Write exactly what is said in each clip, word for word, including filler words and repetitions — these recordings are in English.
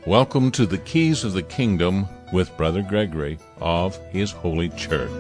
Welcome to the Keys of the Kingdom with Brother Gregory of His Holy Church.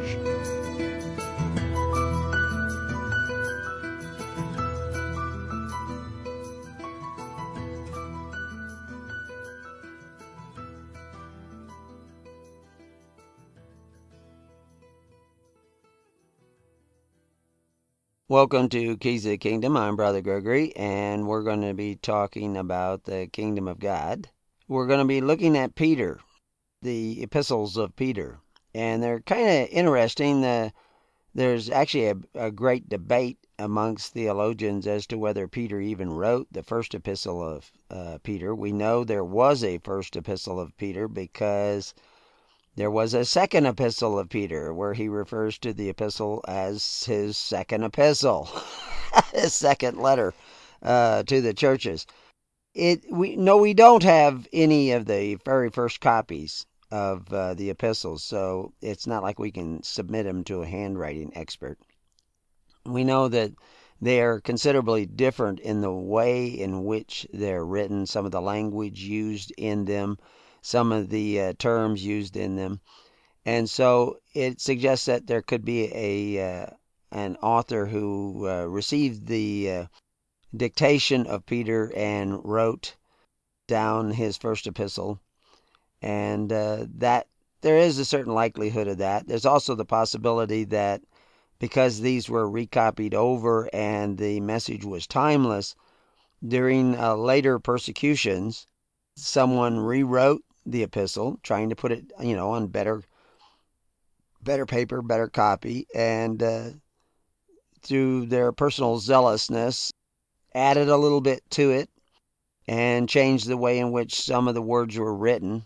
Welcome to Keys of the Kingdom. I'm Brother Gregory, and we're going to be talking about the Kingdom of God. We're going to be looking at Peter, the epistles of Peter, and they're kind of interesting. The, there's actually a, a great debate amongst theologians as to whether Peter even wrote the first epistle of uh, Peter. We know there was a first epistle of Peter because there was a second epistle of Peter where he refers to the epistle as his second epistle, his second letter uh, to the churches. It we no, we don't have any of the very first copies of uh, the epistles, so it's not like we can submit them to a handwriting expert. We know that they are considerably different in the way in which they're written, some of the language used in them, some of the uh, terms used in them. And so it suggests that there could be a uh, an author who uh, received the uh, dictation of Peter and wrote down his first epistle, and uh, that there is a certain likelihood of that. There's also the possibility that because these were recopied over and the message was timeless, during uh, later persecutions, someone rewrote the epistle, trying to put it, you know, on better better paper, better copy, and uh, through their personal zealousness, added a little bit to it and changed the way in which some of the words were written.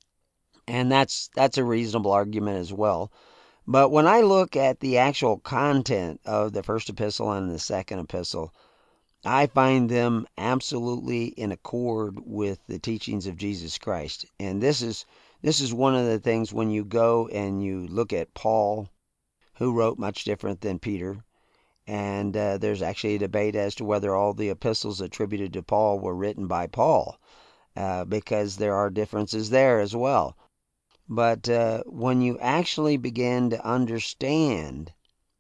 And that's that's a reasonable argument as well. But when I look at the actual content of the first epistle and the second epistle, I find them absolutely in accord with the teachings of Jesus Christ. And this is this is one of the things when you go and you look at Paul, who wrote much different than Peter. And uh, there's actually a debate as to whether all the epistles attributed to Paul were written by Paul, uh, because there are differences there as well. But uh, when you actually begin to understand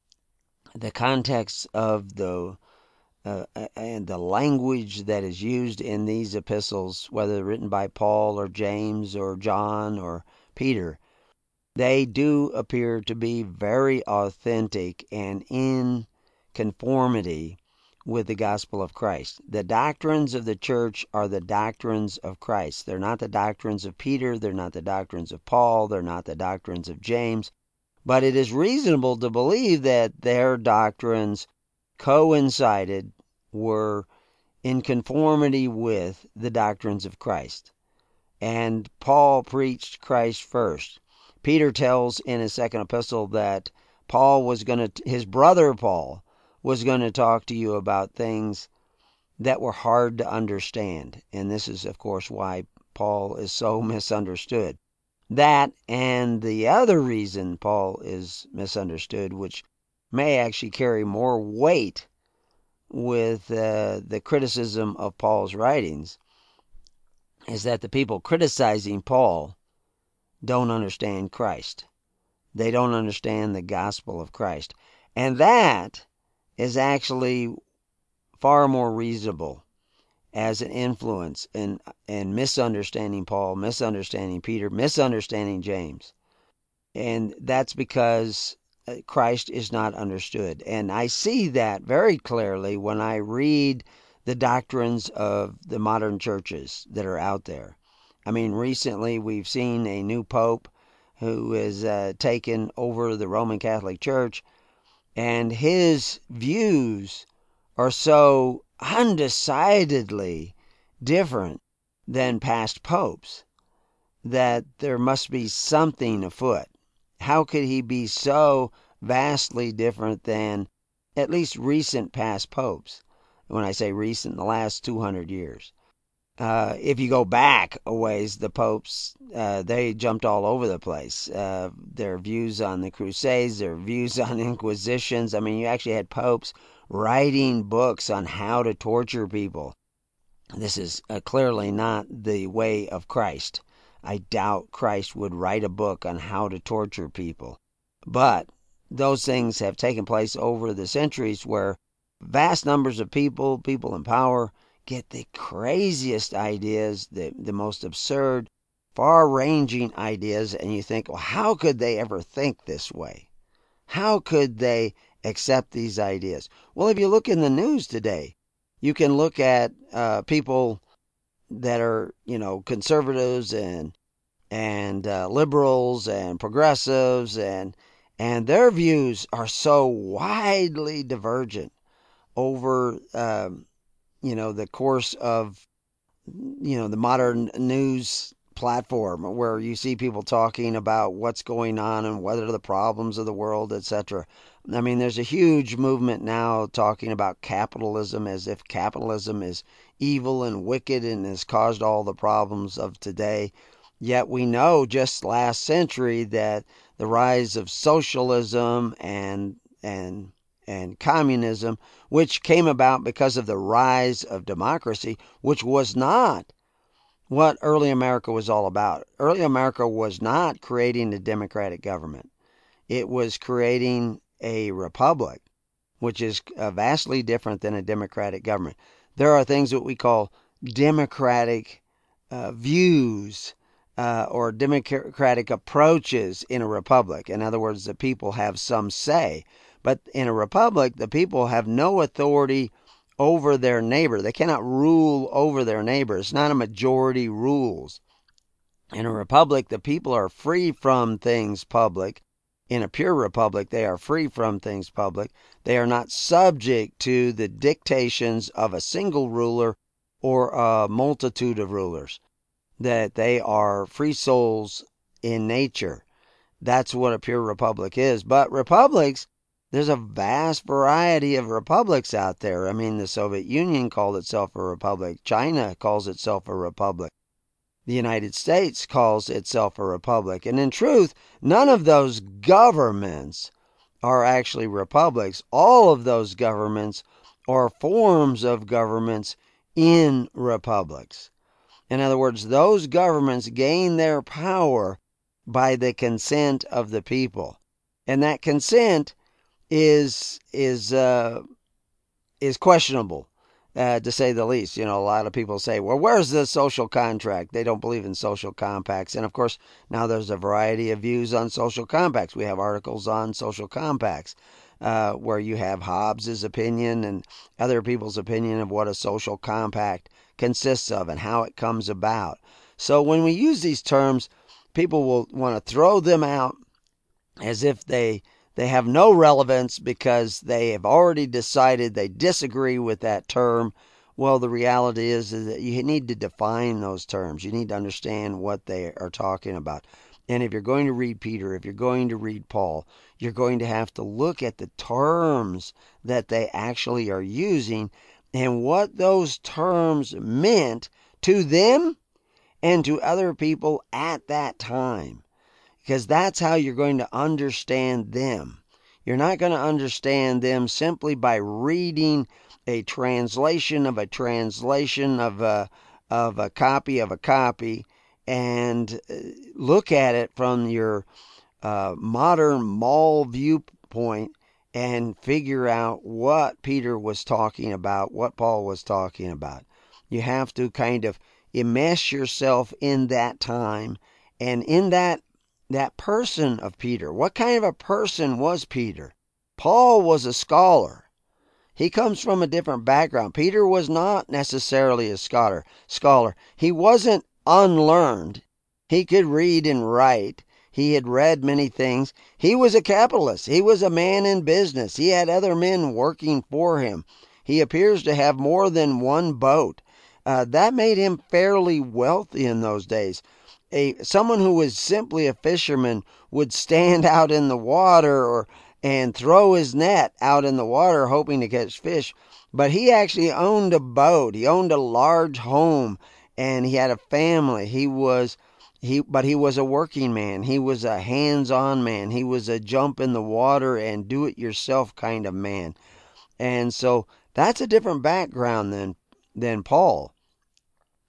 the context of the uh, and the language that is used in these epistles, whether written by Paul or James or John or Peter, they do appear to be very authentic and in conformity with the gospel of Christ. The doctrines of the church are the doctrines of Christ. They're not the doctrines of Peter, they're not the doctrines of Paul, they're not the doctrines of James, but it is reasonable to believe that their doctrines coincided, were in conformity with the doctrines of Christ. And Paul preached Christ first. Peter tells in his second epistle that Paul was going to, his brother Paul, was going to talk to you about things that were hard to understand. And this is, of course, why Paul is so misunderstood. That and the other reason Paul is misunderstood, which may actually carry more weight with uh, the criticism of Paul's writings, is that the people criticizing Paul don't understand Christ. They don't understand the gospel of Christ. And that is actually far more reasonable as an influence in, in misunderstanding Paul, misunderstanding Peter, misunderstanding James. And that's because Christ is not understood. And I see that very clearly when I read the doctrines of the modern churches that are out there. I mean, recently we've seen a new pope who has uh, taken over the Roman Catholic Church, and his views are so undecidedly different than past popes that there must be something afoot. How could he be so vastly different than at least recent past popes? When I say recent, the last two hundred years. Uh, if you go back a ways, the popes, uh, they jumped all over the place. Uh, their views on the Crusades, their views on inquisitions. I mean, you actually had popes writing books on how to torture people. This is uh, clearly not the way of Christ. I doubt Christ would write a book on how to torture people. But those things have taken place over the centuries where vast numbers of people, people in power, get the craziest ideas, the, the most absurd, far-ranging ideas, and you think, well, how could they ever think this way? How could they accept these ideas? Well, if you look in the news today, you can look at uh, people that are, you know, conservatives and and uh, liberals and progressives, and and their views are so widely divergent over, um, you know, the course of, you know, the modern news platform, where you see people talking about what's going on and what are the problems of the world, et cetera. I mean, there's a huge movement now talking about capitalism as if capitalism is evil and wicked and has caused all the problems of today. Yet we know just last century that the rise of socialism and and and communism, which came about because of the rise of democracy, which was not what early America was all about. Early America was not creating a democratic government. It was creating a republic, which is uh, vastly different than a democratic government. There are things that we call democratic uh, views uh, or democratic approaches in a republic. In other words, the people have some say. But in a republic, the people have no authority over their neighbor. They cannot rule over their neighbor. It's not a majority rules. In a republic, the people are free from things public. In a pure republic, they are free from things public. They are not subject to the dictations of a single ruler or a multitude of rulers. That they are free souls in nature. That's what a pure republic is. But republics, there's a vast variety of republics out there. I mean, the Soviet Union called itself a republic. China calls itself a republic. The United States calls itself a republic. And in truth, none of those governments are actually republics. All of those governments are forms of governments in republics. In other words, those governments gain their power by the consent of the people. And that consent is is uh, is questionable, uh, to say the least. You know, a lot of people say, well, where's the social contract? They don't believe in social compacts. And of course, now there's a variety of views on social compacts. We have articles on social compacts uh, where you have Hobbes's opinion and other people's opinion of what a social compact consists of and how it comes about. So when we use these terms, people will want to throw them out as if they they have no relevance because they have already decided they disagree with that term. Well, the reality is, is that you need to define those terms. You need to understand what they are talking about. And if you're going to read Peter, if you're going to read Paul, you're going to have to look at the terms that they actually are using and what those terms meant to them and to other people at that time. Because that's how you're going to understand them. You're not going to understand them simply by reading a translation of a translation of a, of a copy of a copy and look at it from your uh, modern mall viewpoint and figure out what Peter was talking about, what Paul was talking about. You have to kind of immerse yourself in that time and in that that person of Peter. What kind of a person was Peter? Paul was a scholar. He comes from a different background. Peter was not necessarily a scholar. Scholar. He wasn't unlearned. He could read and write. He had read many things. He was a capitalist. He was a man in business. He had other men working for him. He appears to have more than one boat. Uh, that made him fairly wealthy in those days. A someone who was simply a fisherman would stand out in the water or and throw his net out in the water hoping to catch fish. But he actually owned a boat. He owned a large home and he had a family. He was he but he was a working man. He was a hands-on man. He was a jump in the water and do it yourself kind of man. And so that's a different background than than Paul.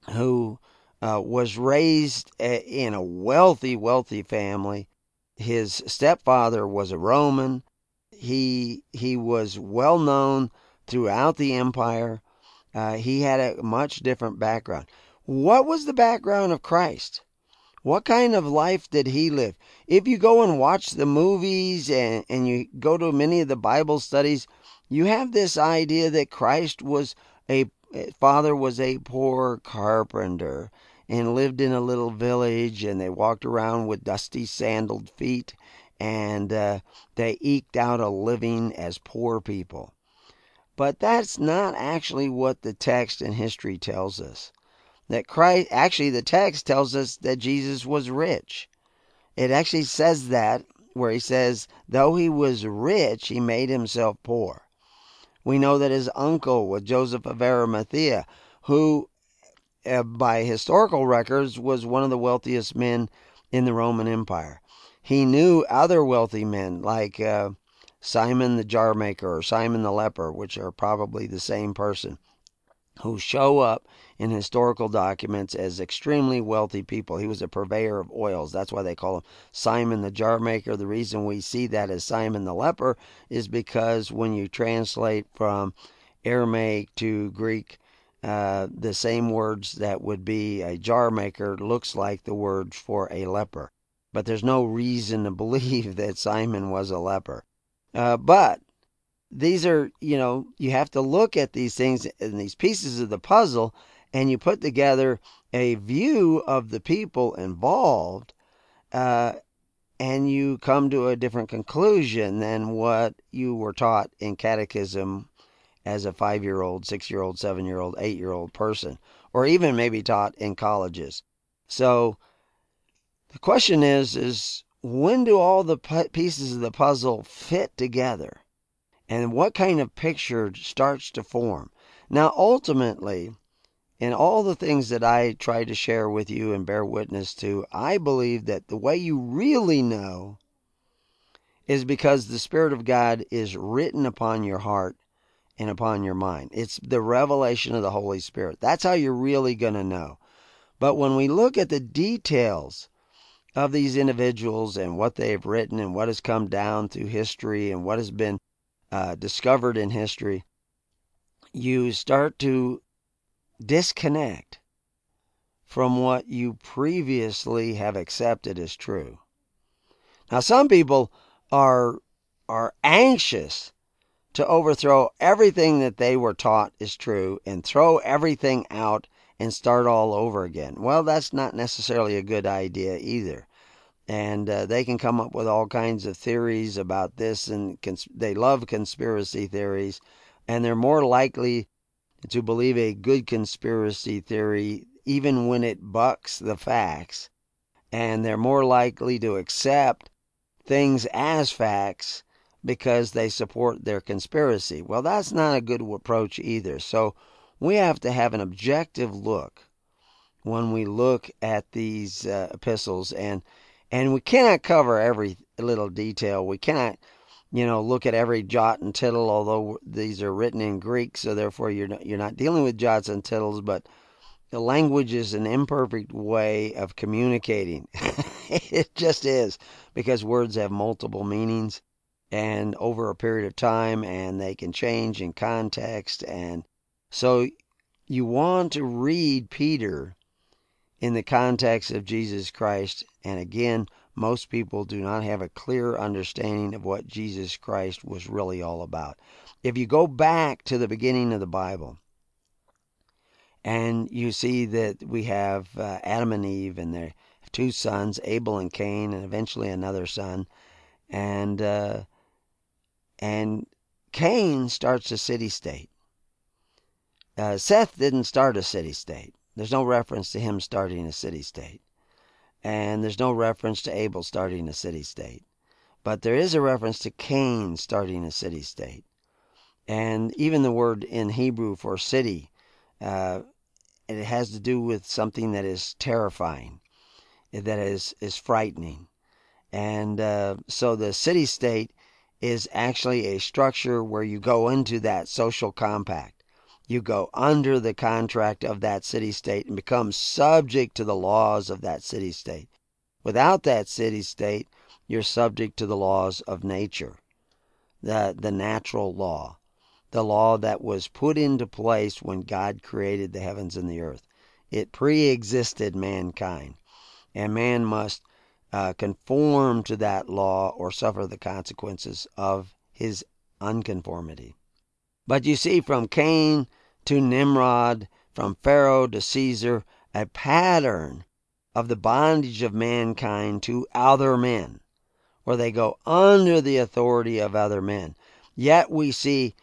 who uh, was raised in a wealthy, wealthy family. His stepfather was a Roman. He he was well known throughout the empire. Uh, he had a much different background. What was the background of Christ? What kind of life did he live? If you go and watch the movies and, and you go to many of the Bible studies, you have this idea that Christ was a father was a poor carpenter and lived in a little village, and they walked around with dusty sandaled feet, and uh, they eked out a living as poor people. But that's not actually what the text and history tells us. That Christ, actually, the text tells us that Jesus was rich. It actually says that, where he says, though he was rich, he made himself poor. We know that his uncle was Joseph of Arimathea, who, uh, by historical records, was one of the wealthiest men in the Roman Empire. He knew other wealthy men like uh, Simon the jar maker or Simon the leper, which are probably the same person, who show up in historical documents as extremely wealthy people. He was a purveyor of oils. That's why they call him Simon the jar maker. The reason we see that as Simon the leper is because when you translate from Aramaic to Greek, uh, the same words that would be a jar maker looks like the word for a leper. But there's no reason to believe that Simon was a leper. Uh, but these are, you know, you have to look at these things and these pieces of the puzzle, and you put together a view of the people involved, uh, and you come to a different conclusion than what you were taught in catechism as a five-year-old, six-year-old, seven-year-old, eight-year-old person, or even maybe taught in colleges. So the question is, is when do all the pieces of the puzzle fit together? And what kind of picture starts to form? Now, ultimately, in all the things that I try to share with you and bear witness to, I believe that the way you really know is because the Spirit of God is written upon your heart and upon your mind. It's the revelation of the Holy Spirit. That's how you're really going to know. But when we look at the details of these individuals and what they have written and what has come down through history and what has been uh, discovered in history, you start to disconnect from what you previously have accepted as true. Now, some people are are anxious to overthrow everything that they were taught is true and throw everything out and start all over again. Well, that's not necessarily a good idea either. And uh, they can come up with all kinds of theories about this, and cons- they love conspiracy theories, and they're more likely to believe a good conspiracy theory even when it bucks the facts, and they're more likely to accept things as facts because they support their conspiracy. Well, that's not a good approach either. So we have to have an objective look when we look at these uh, epistles, and and we cannot cover every little detail. We cannot, you know, look at every jot and tittle, although these are written in Greek, so therefore you're not, you're not dealing with jots and tittles, but the language is an imperfect way of communicating. It just is, because words have multiple meanings and over a period of time, and they can change in context. And so you want to read Peter in the context of Jesus Christ. And again, most people do not have a clear understanding of what Jesus Christ was really all about. If you go back to the beginning of the Bible, and you see that we have uh, Adam and Eve and their two sons, Abel and Cain, and eventually another son. And uh, and Cain starts a city-state. Uh, Seth didn't start a city-state. There's no reference to him starting a city-state. And there's no reference to Abel starting a city-state. But there is a reference to Cain starting a city-state. And even the word in Hebrew for city, uh, it has to do with something that is terrifying, that is, is frightening. And uh, so the city-state is actually a structure where you go into that social compact. You go under the contract of that city-state and become subject to the laws of that city-state. Without that city-state, you're subject to the laws of nature, the, the natural law, the law that was put into place when God created the heavens and the earth. It pre-existed mankind, and man must uh, conform to that law or suffer the consequences of his unconformity. But you see, from Cain to Nimrod, from Pharaoh to Caesar, a pattern of the bondage of mankind to other men, where they go under the authority of other men. Yet we see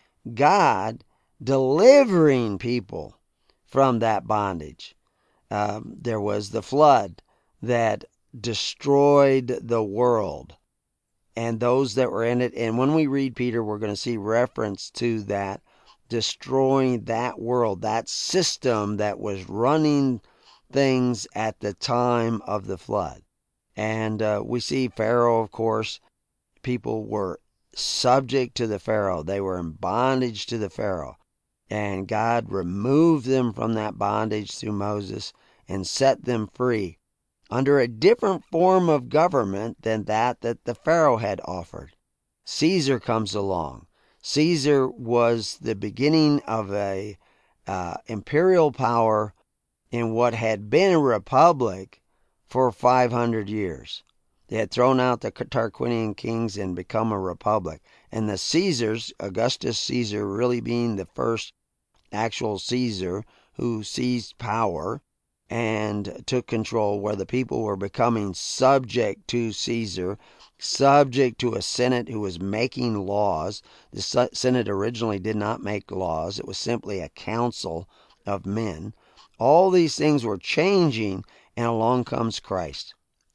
God delivering people from that bondage. Um, there was the flood that destroyed the world and those that were in it. And when we read Peter, we're going to see reference to that, destroying that world, that system that was running things at the time of the flood. And uh, we see Pharaoh, of course. People were subject to the Pharaoh. They were in bondage to the Pharaoh. And God removed them from that bondage through Moses and set them free under a different form of government than that that the Pharaoh had offered. Caesar comes along. Caesar was the beginning of a uh, imperial power in what had been a republic for five hundred years. They had thrown out the Tarquinian kings and become a republic. And the Caesars, Augustus Caesar really being the first actual Caesar who seized power and took control, where the people were becoming subject to Caesar, subject to a Senate who was making laws. The Senate originally did not make laws. It was simply a council of men. All these things were changing, and along comes Christ.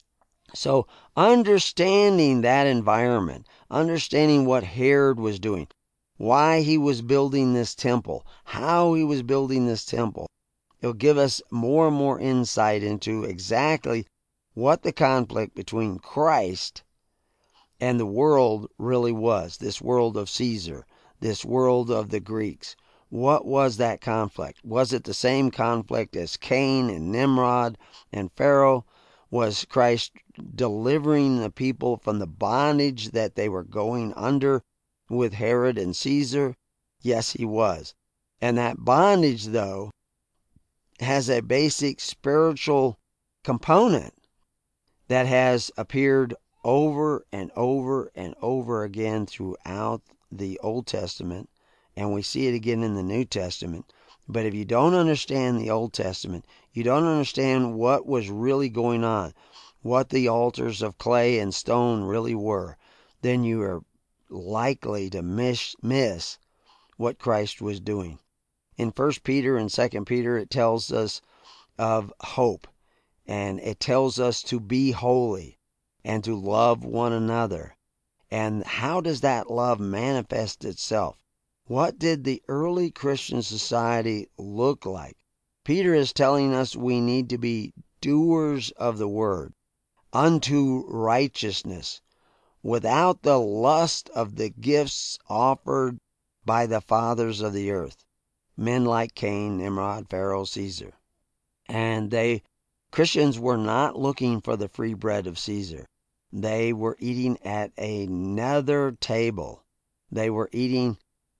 So understanding that environment, understanding what Herod was doing, why he was building this temple, how he was building this temple, it'll give us more and more insight into exactly what the conflict between Christ and the world really was. This world of Caesar, this world of the Greeks. What was that conflict? Was it the same conflict as Cain and Nimrod and Pharaoh? Was Christ delivering the people from the bondage that they were going under with Herod and Caesar? Yes, he was. And that bondage, though, has a basic spiritual component that has appeared over and over and over again throughout the Old Testament, and we see it again in the New Testament. But if you don't understand the Old Testament, you don't understand what was really going on, what the altars of clay and stone really were, then you are likely to miss, miss what Christ was doing. In First Peter and Second Peter, it tells us of hope, and it tells us to be holy and to love one another. And how does that love manifest itself? What did the early Christian society look like? Peter is telling us we need to be doers of the word, unto righteousness, without the lust of the gifts offered by the fathers of the earth, men like Cain, Nimrod, Pharaoh, Caesar. And they, Christians were not looking for the free bread of Caesar. They were eating at another table. They were eating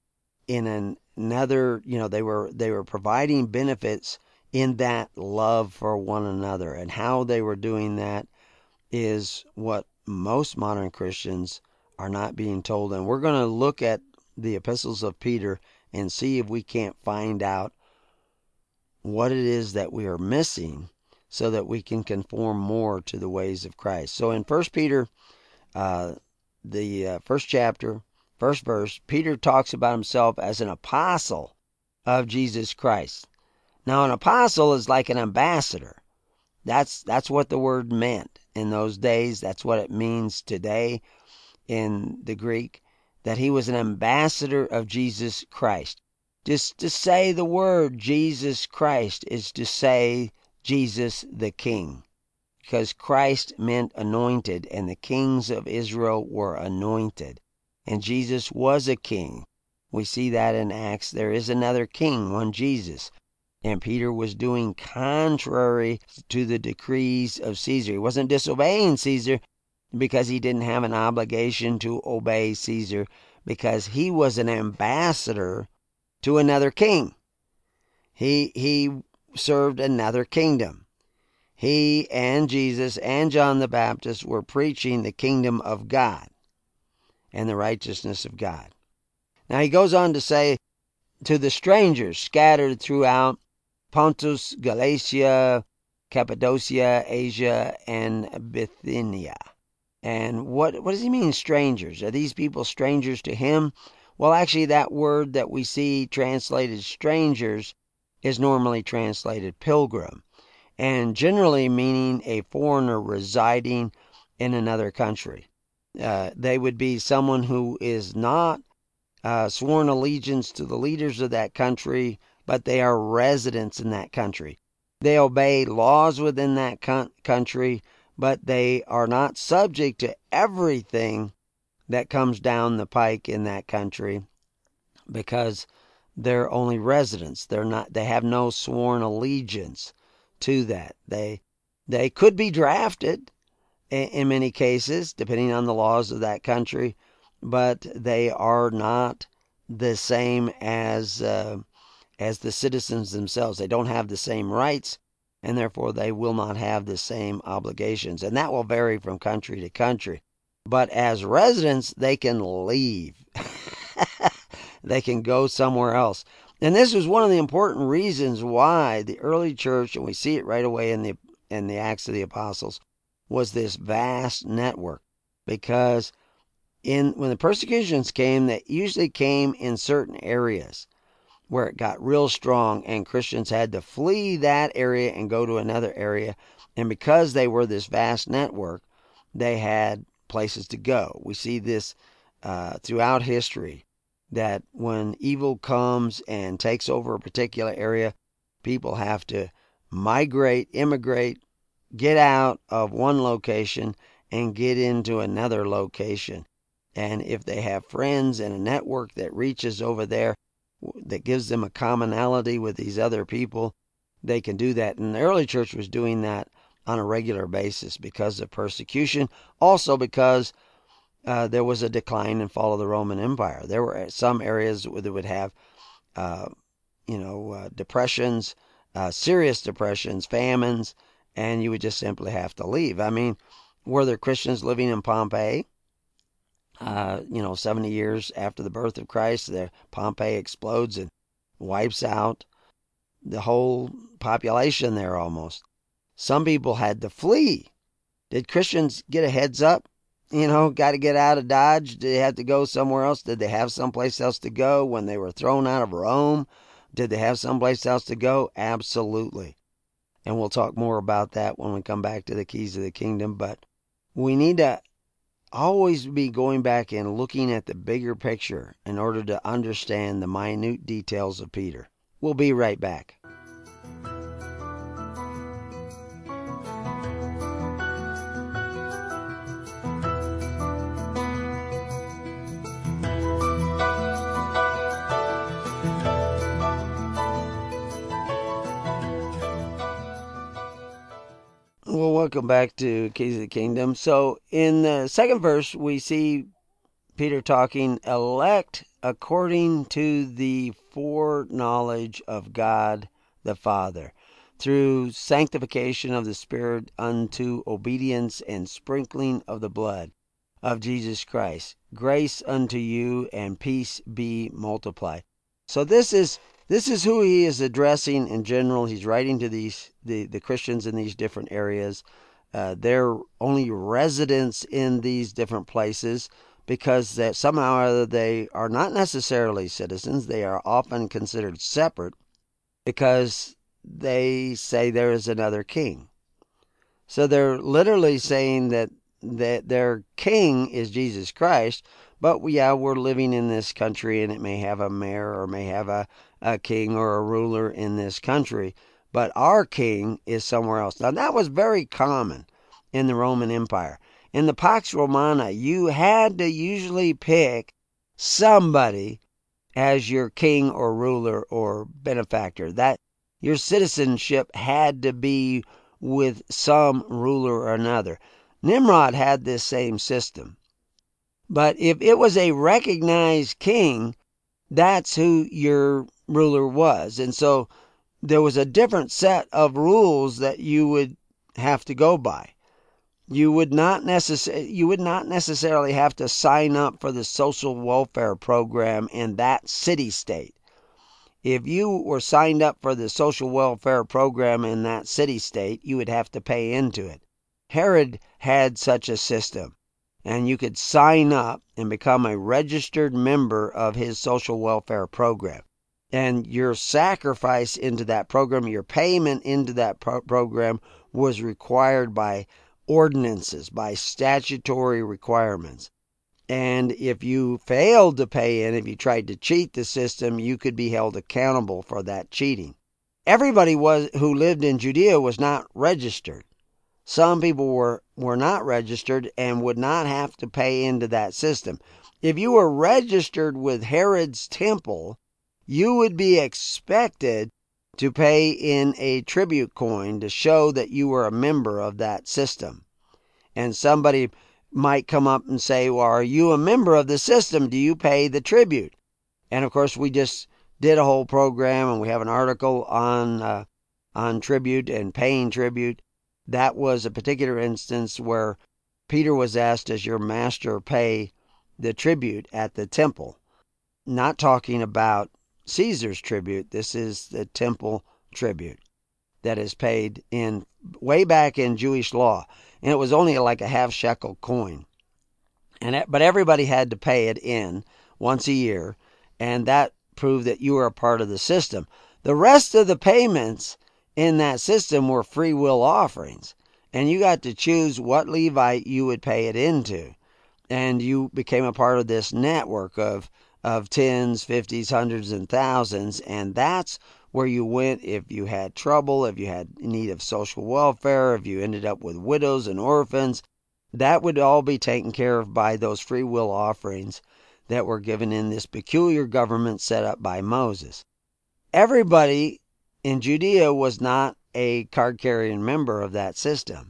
in another, you know, they were they were providing benefits in that love for one another. And how they were doing that is what most modern Christians are not being told. And we're going to look at the epistles of Peter and see if we can't find out what it is that we are missing so that we can conform more to the ways of Christ. So in First Peter, uh, the uh, first chapter, first verse, Peter talks about himself as an apostle of Jesus Christ. Now, an apostle is like an ambassador. That's that's what the word meant in those days. That's what it means today in the Greek, that he was an ambassador of Jesus Christ. Just to say the word Jesus Christ is to say Jesus the King, because Christ meant anointed, and the kings of Israel were anointed. And Jesus was a king, We see that in Acts. There is another king, one Jesus. And Peter was doing contrary to the decrees of Caesar. He wasn't disobeying Caesar because he didn't have an obligation to obey Caesar, because he was an ambassador to another king. He, he served another kingdom. He and Jesus and John the Baptist were preaching the kingdom of God and the righteousness of God. Now he goes on to say, to the strangers scattered throughout Pontus, Galatia, Cappadocia, Asia, and Bithynia. And what, what does he mean, strangers? Are these people strangers to him? Well, actually, that word that we see translated strangers is normally translated pilgrim, and generally meaning a foreigner residing in another country. Uh, they would be someone who is not uh, sworn allegiance to the leaders of that country, but they are residents in that country. They obey laws within that con- country, but they are not subject to everything that comes down the pike in that country, because they're only residents. They're not. They have no sworn allegiance to that. They they could be drafted in, in many cases, depending on the laws of that country, but they are not the same as uh, as the citizens themselves. They don't have the same rights, and therefore they will not have the same obligations. And that will vary from country to country. But as residents, they can leave. They can go somewhere else. And this was one of the important reasons why the early church, and we see it right away in the in the Acts of the Apostles, was this vast network. Because in when the persecutions came, they usually came in certain areas where it got real strong, and Christians had to flee that area and go to another area. And because they were this vast network, they had places to go. We see this uh, throughout history, that when evil comes and takes over a particular area, people have to migrate, immigrate, get out of one location and get into another location. And if they have friends and a network that reaches over there, that gives them a commonality with these other people, they can do that. And the early church was doing that on a regular basis because of persecution. Also because uh, there was a decline and fall of the Roman Empire. There were some areas that would have, uh, you know, uh, depressions, uh, serious depressions, famines, and you would just simply have to leave. I mean, were there Christians living in Pompeii? Uh, you know, seventy years after the birth of Christ, the Pompeii explodes and wipes out the whole population there almost. Some people had to flee. Did Christians get a heads up? You know, got to get out of Dodge? Did they have to go somewhere else? Did they have someplace else to go when they were thrown out of Rome? Did they have someplace else to go? Absolutely. And we'll talk more about that when we come back to the keys of the kingdom. But we need to always be going back and looking at the bigger picture in order to understand the minute details of Peter. We'll be right back. Well, welcome back to Keys of the Kingdom. So in the second verse, we see Peter talking, elect according to the foreknowledge of God the Father, through sanctification of the Spirit unto obedience and sprinkling of the blood of Jesus Christ. Grace unto you and peace be multiplied. So this is This is who he is addressing in general. He's writing to these the, the Christians in these different areas. Uh, they're only residents in these different places because that somehow or other they are not necessarily citizens. They are often considered separate because they say there is another king. So they're literally saying that, that their king is Jesus Christ. But yeah, we're living in this country, and it may have a mayor or may have a, a king or a ruler in this country. But our king is somewhere else. Now, that was very common in the Roman Empire. In the Pax Romana, you had to usually pick somebody as your king or ruler or benefactor. That your citizenship had to be with some ruler or another. Nimrod had this same system. But if it was a recognized king, that's who your ruler was. And so there was a different set of rules that you would have to go by. You would not necess- you would not necessarily have to sign up for the social welfare program in that city-state. If you were signed up for the social welfare program in that city-state, you would have to pay into it. Herod had such a system, and you could sign up and become a registered member of his social welfare program. And your sacrifice into that program, your payment into that pro- program was required by ordinances, by statutory requirements. And if you failed to pay in, if you tried to cheat the system, you could be held accountable for that cheating. Everybody was who lived in Judea was not registered. Some people were, were not registered and would not have to pay into that system. If you were registered with Herod's temple, you would be expected to pay in a tribute coin to show that you were a member of that system. And somebody might come up and say, well, are you a member of the system? Do you pay the tribute? And of course, we just did a whole program, and we have an article on uh, on tribute and paying tribute. That was a particular instance where Peter was asked, does your master pay the tribute at the temple? Not talking about Caesar's tribute. This is the temple tribute that is paid in way back in Jewish law. And it was only like a half shekel coin. And it, but everybody had to pay it in once a year, and that proved that you were a part of the system. The rest of the payments in that system were free will offerings, and you got to choose what Levite you would pay it into. And you became a part of this network of of tens, fifties, hundreds, and thousands, and that's where you went if you had trouble, if you had need of social welfare, if you ended up with widows and orphans. That would all be taken care of by those free will offerings that were given in this peculiar government set up by Moses. Everybody in Judea was not a card-carrying member of that system.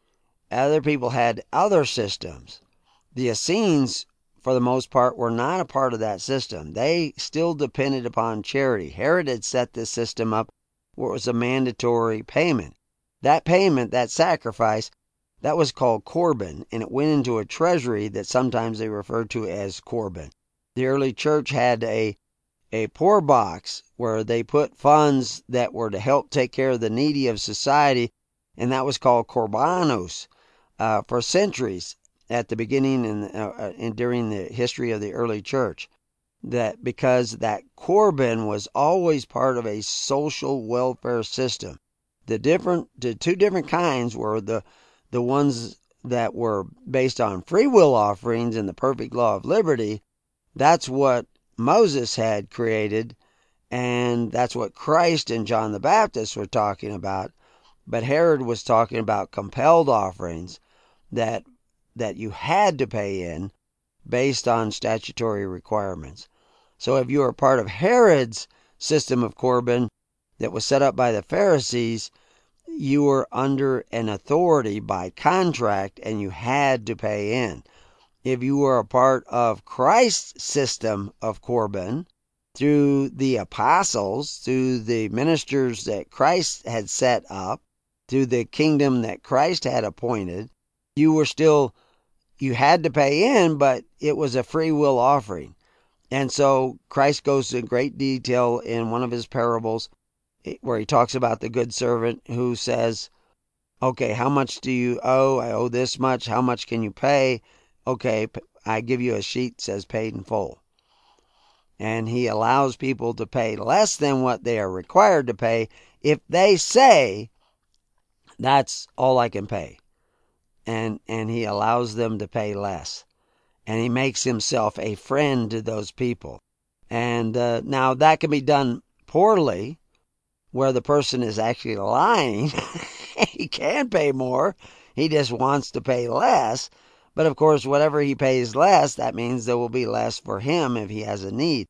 Other people had other systems. The Essenes, for the most part, were not a part of that system. They still depended upon charity. Herod had set this system up where it was a mandatory payment. That payment, that sacrifice, that was called Corban, and it went into a treasury that sometimes they referred to as Corban. The early church had a, a poor box where they put funds that were to help take care of the needy of society, and that was called Corbanos uh, for centuries. At the beginning and, uh, and during the history of the early church, that because that Corban was always part of a social welfare system. The different, the two different kinds were the the ones that were based on free will offerings and the perfect law of liberty. That's what Moses had created, and that's what Christ and John the Baptist were talking about. But Herod was talking about compelled offerings that that you had to pay in based on statutory requirements. So if you were part of Herod's system of Corban that was set up by the Pharisees, you were under an authority by contract and you had to pay in. If you were a part of Christ's system of Corban, through the apostles, through the ministers that Christ had set up, through the kingdom that Christ had appointed, you were still You had to pay in, but it was a free will offering. And so Christ goes into great detail in one of his parables where he talks about the good servant who says, okay, how much do you owe? I owe this much. How much can you pay? Okay, I give you a sheet that says paid in full. And he allows people to pay less than what they are required to pay if they say, that's all I can pay. And, and he allows them to pay less. And he makes himself a friend to those people. And uh, now that can be done poorly, where the person is actually lying. He can pay more. He just wants to pay less. But of course, whatever he pays less, that means there will be less for him if he has a need.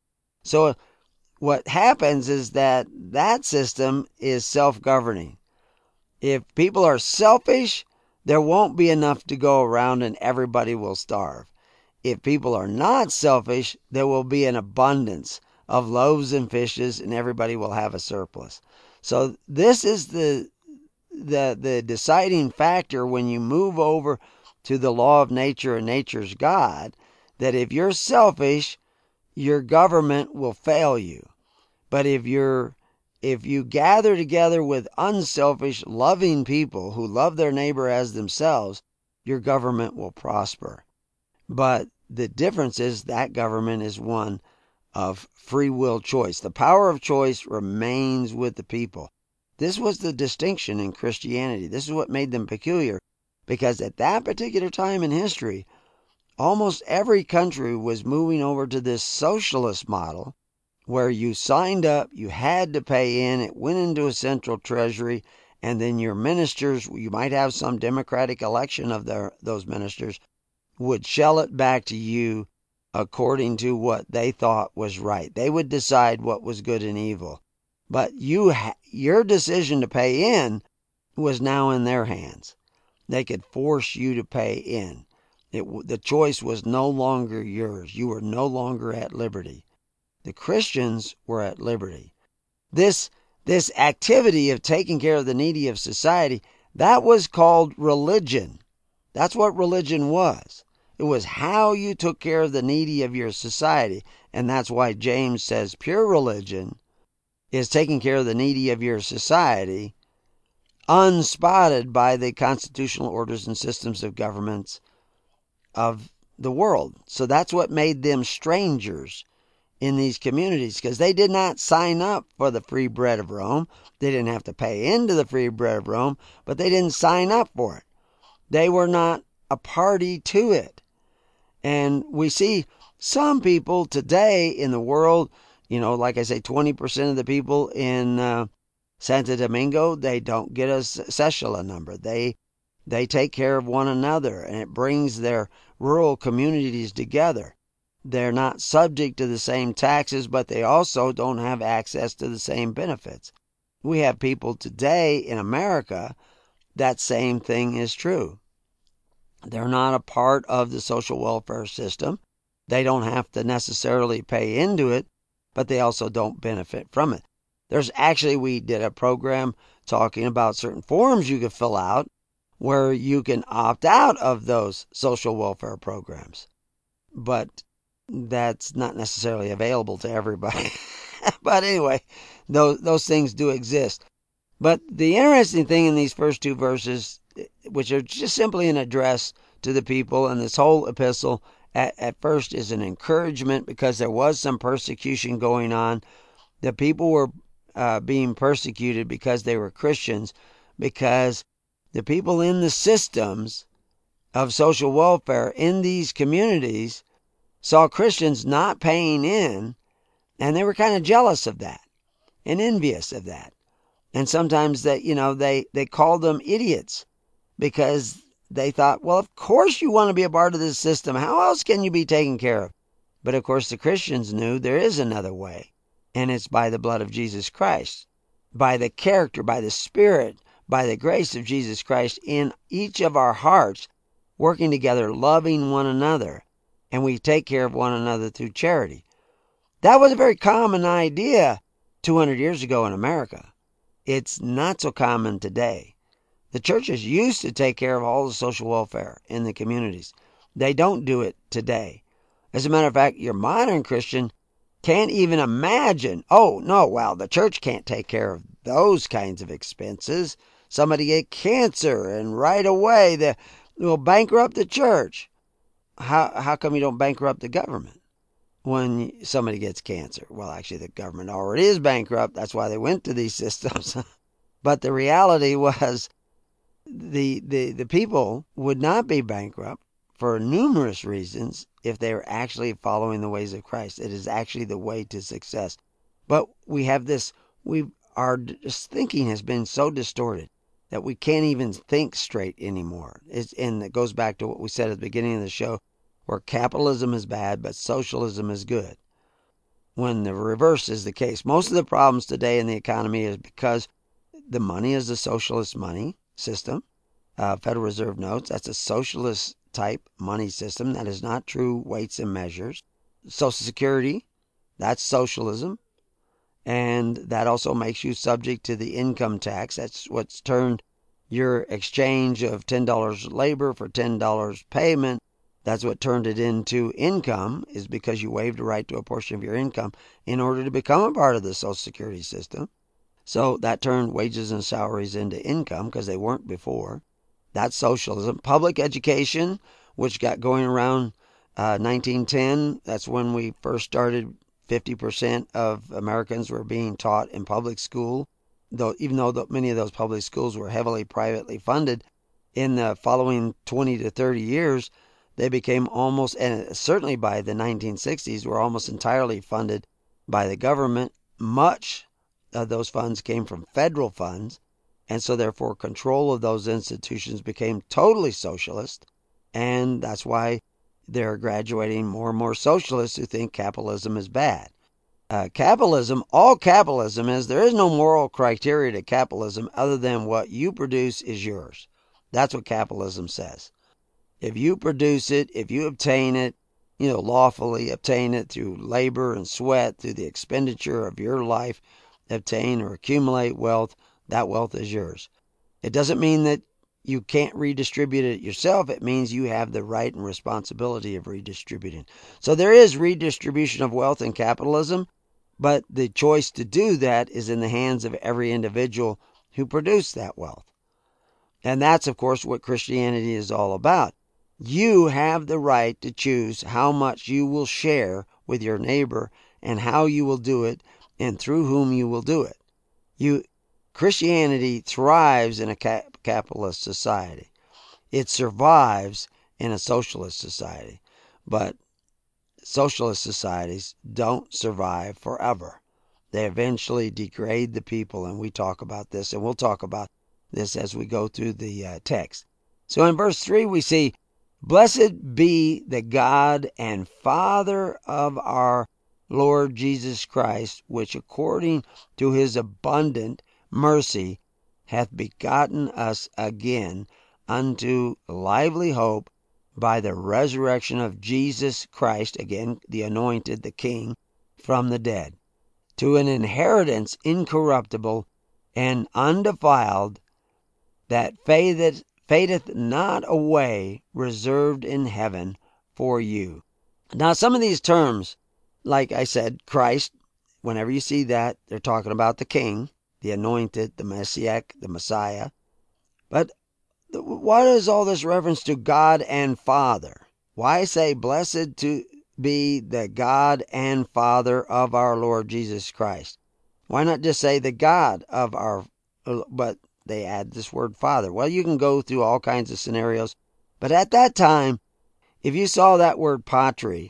So what happens is that that system is self-governing. If people are selfish, there won't be enough to go around and everybody will starve. If people are not selfish, there will be an abundance of loaves and fishes and everybody will have a surplus. So this is the the the deciding factor when you move over to the law of nature and nature's God, that if you're selfish, your government will fail you. But if you're if you gather together with unselfish, loving people who love their neighbor as themselves, your government will prosper. But the difference is that government is one of free will choice. The power of choice remains with the people. This was the distinction in Christianity. This is what made them peculiar, because at that particular time in history, almost every country was moving over to this socialist model where you signed up, you had to pay in, it went into a central treasury, and then your ministers, you might have some democratic election of their, those ministers, would shell it back to you according to what they thought was right. They would decide what was good and evil. But you, your decision to pay in was now in their hands. They could force you to pay in. It, the choice was no longer yours. You were no longer at liberty. The Christians were at liberty. This, this activity of taking care of the needy of society, that was called religion. That's what religion was. It was how you took care of the needy of your society. And that's why James says pure religion is taking care of the needy of your society, unspotted by the constitutional orders and systems of governments of the world. So that's what made them strangers in these communities, because they did not sign up for the free bread of Rome. They didn't have to pay into the free bread of Rome, but they didn't sign up for it. They were not a party to it. And we see some people today in the world, you know, like I say, twenty percent of the people in uh, Santo Domingo, they don't get a cedula number. They they take care of one another, and it brings their rural communities together. They're not subject to the same taxes, but they also don't have access to the same benefits. We have people today in America, that same thing is true. They're not a part of the social welfare system. They don't have to necessarily pay into it, but they also don't benefit from it. There's actually, we did a program talking about certain forms you can fill out where you can opt out of those social welfare programs. But that's not necessarily available to everybody. But anyway, those, those things do exist. But the interesting thing in these first two verses, which are just simply an address to the people, and this whole epistle at, at first is an encouragement because there was some persecution going on. The people were uh, being persecuted because they were Christians, because the people in the systems of social welfare in these communities saw Christians not paying in, and they were kind of jealous of that and envious of that. And sometimes they, you know, they, they called them idiots because they thought, well, of course you want to be a part of this system. How else can you be taken care of? But of course the Christians knew there is another way, and it's by the blood of Jesus Christ, by the character, by the Spirit, by the grace of Jesus Christ in each of our hearts, working together, loving one another. And we take care of one another through charity. That was a very common idea two hundred years ago in America. It's not so common today. The churches used to take care of all the social welfare in the communities. They don't do it today. As a matter of fact, your modern Christian can't even imagine, oh, no, well, the church can't take care of those kinds of expenses. Somebody get cancer, and right away they will bankrupt the church. How how come you don't bankrupt the government when somebody gets cancer? Well, actually, the government already is bankrupt. That's why they went to these systems. But the reality was the, the, the people would not be bankrupt for numerous reasons if they were actually following the ways of Christ. It is actually the way to success. But we have this, we our thinking has been so distorted that we can't even think straight anymore. It's, and it goes back to what we said at the beginning of the show, where capitalism is bad, but socialism is good. when the reverse is the case. Most of the problems today in the economy is because the money is a socialist money system. Uh, Federal Reserve notes, that's a socialist type money system. That is not true weights and measures. Social Security, that's socialism. And that also makes you subject to the income tax. That's what's turned your exchange of ten dollars labor for ten dollars payment. That's what turned it into income, is because you waived a right to a portion of your income in order to become a part of the Social Security system. So that turned wages and salaries into income because they weren't before. That's socialism. Public education, which got going around uh, nineteen ten, that's when we first started. fifty percent of Americans were being taught in public school, though even though the, many of those public schools were heavily privately funded. In the following twenty to thirty years, they became almost, and certainly by the nineteen sixties, were almost entirely funded by the government. Much of those funds came from federal funds, and so therefore control of those institutions became totally socialist, and that's why they're graduating more and more socialists who think capitalism is bad. Uh, capitalism, all capitalism is, there is no moral criteria to capitalism other than what you produce is yours. That's what capitalism says. If you produce it, if you obtain it, you know, lawfully obtain it through labor and sweat, through the expenditure of your life, obtain or accumulate wealth, that wealth is yours. It doesn't mean that you can't redistribute it yourself. It means you have the right and responsibility of redistributing. So there is redistribution of wealth in capitalism, but the choice to do that is in the hands of every individual who produced that wealth. And that's, of course, what Christianity is all about. You have the right to choose how much you will share with your neighbor and how you will do it and through whom you will do it. You Christianity thrives in a cap- capitalist society. It survives in a socialist society. But socialist societies don't survive forever. They eventually degrade the people, and we talk about this, and we'll talk about this as we go through the uh, text. So in verse three we see, "Blessed be the God and Father of our Lord Jesus Christ, which according to his abundant mercy hath begotten us again unto lively hope by the resurrection of Jesus Christ," again the anointed, the King, "from the dead, to an inheritance incorruptible and undefiled, that fadeth, fadeth not away, reserved in heaven for you." Now some of these terms, like I said, Christ, whenever you see that, they're talking about the King, the anointed, the Messiah, the Messiah. But what is all this reference to God and Father? Why say, "Blessed to be the God and Father of our Lord Jesus Christ"? Why not just say the God of our, but they add this word Father? Well, you can go through all kinds of scenarios. But at that time, if you saw that word patri,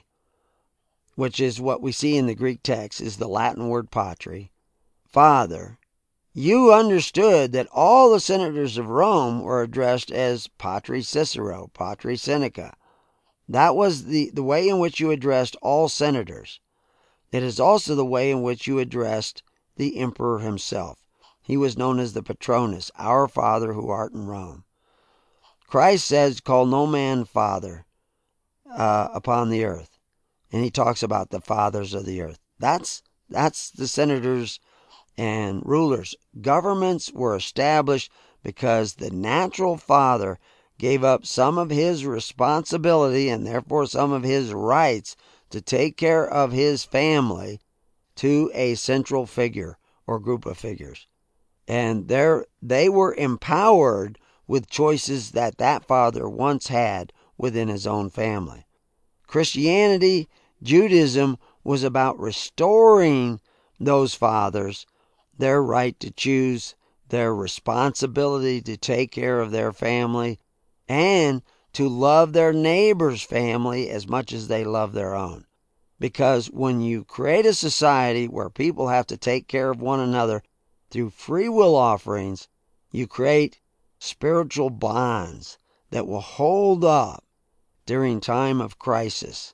which is what we see in the Greek text, is the Latin word patri, Father, you understood that all the senators of Rome were addressed as Patri Cicero, Patri Seneca. That was the, the way in which you addressed all senators. It is also the way in which you addressed the emperor himself. He was known as the Patronus, our Father who art in Rome. Christ says, "Call no man father uh, upon the earth." And he talks about the fathers of the earth. That's, that's the senators and rulers. Governments were established because the natural father gave up some of his responsibility and therefore some of his rights to take care of his family to a central figure or group of figures. And there they were empowered with choices that that father once had within his own family. Christianity, Judaism, was about restoring those fathers their right to choose, their responsibility to take care of their family, and to love their neighbor's family as much as they love their own. Because when you create a society where people have to take care of one another through free will offerings, you create spiritual bonds that will hold up during time of crisis.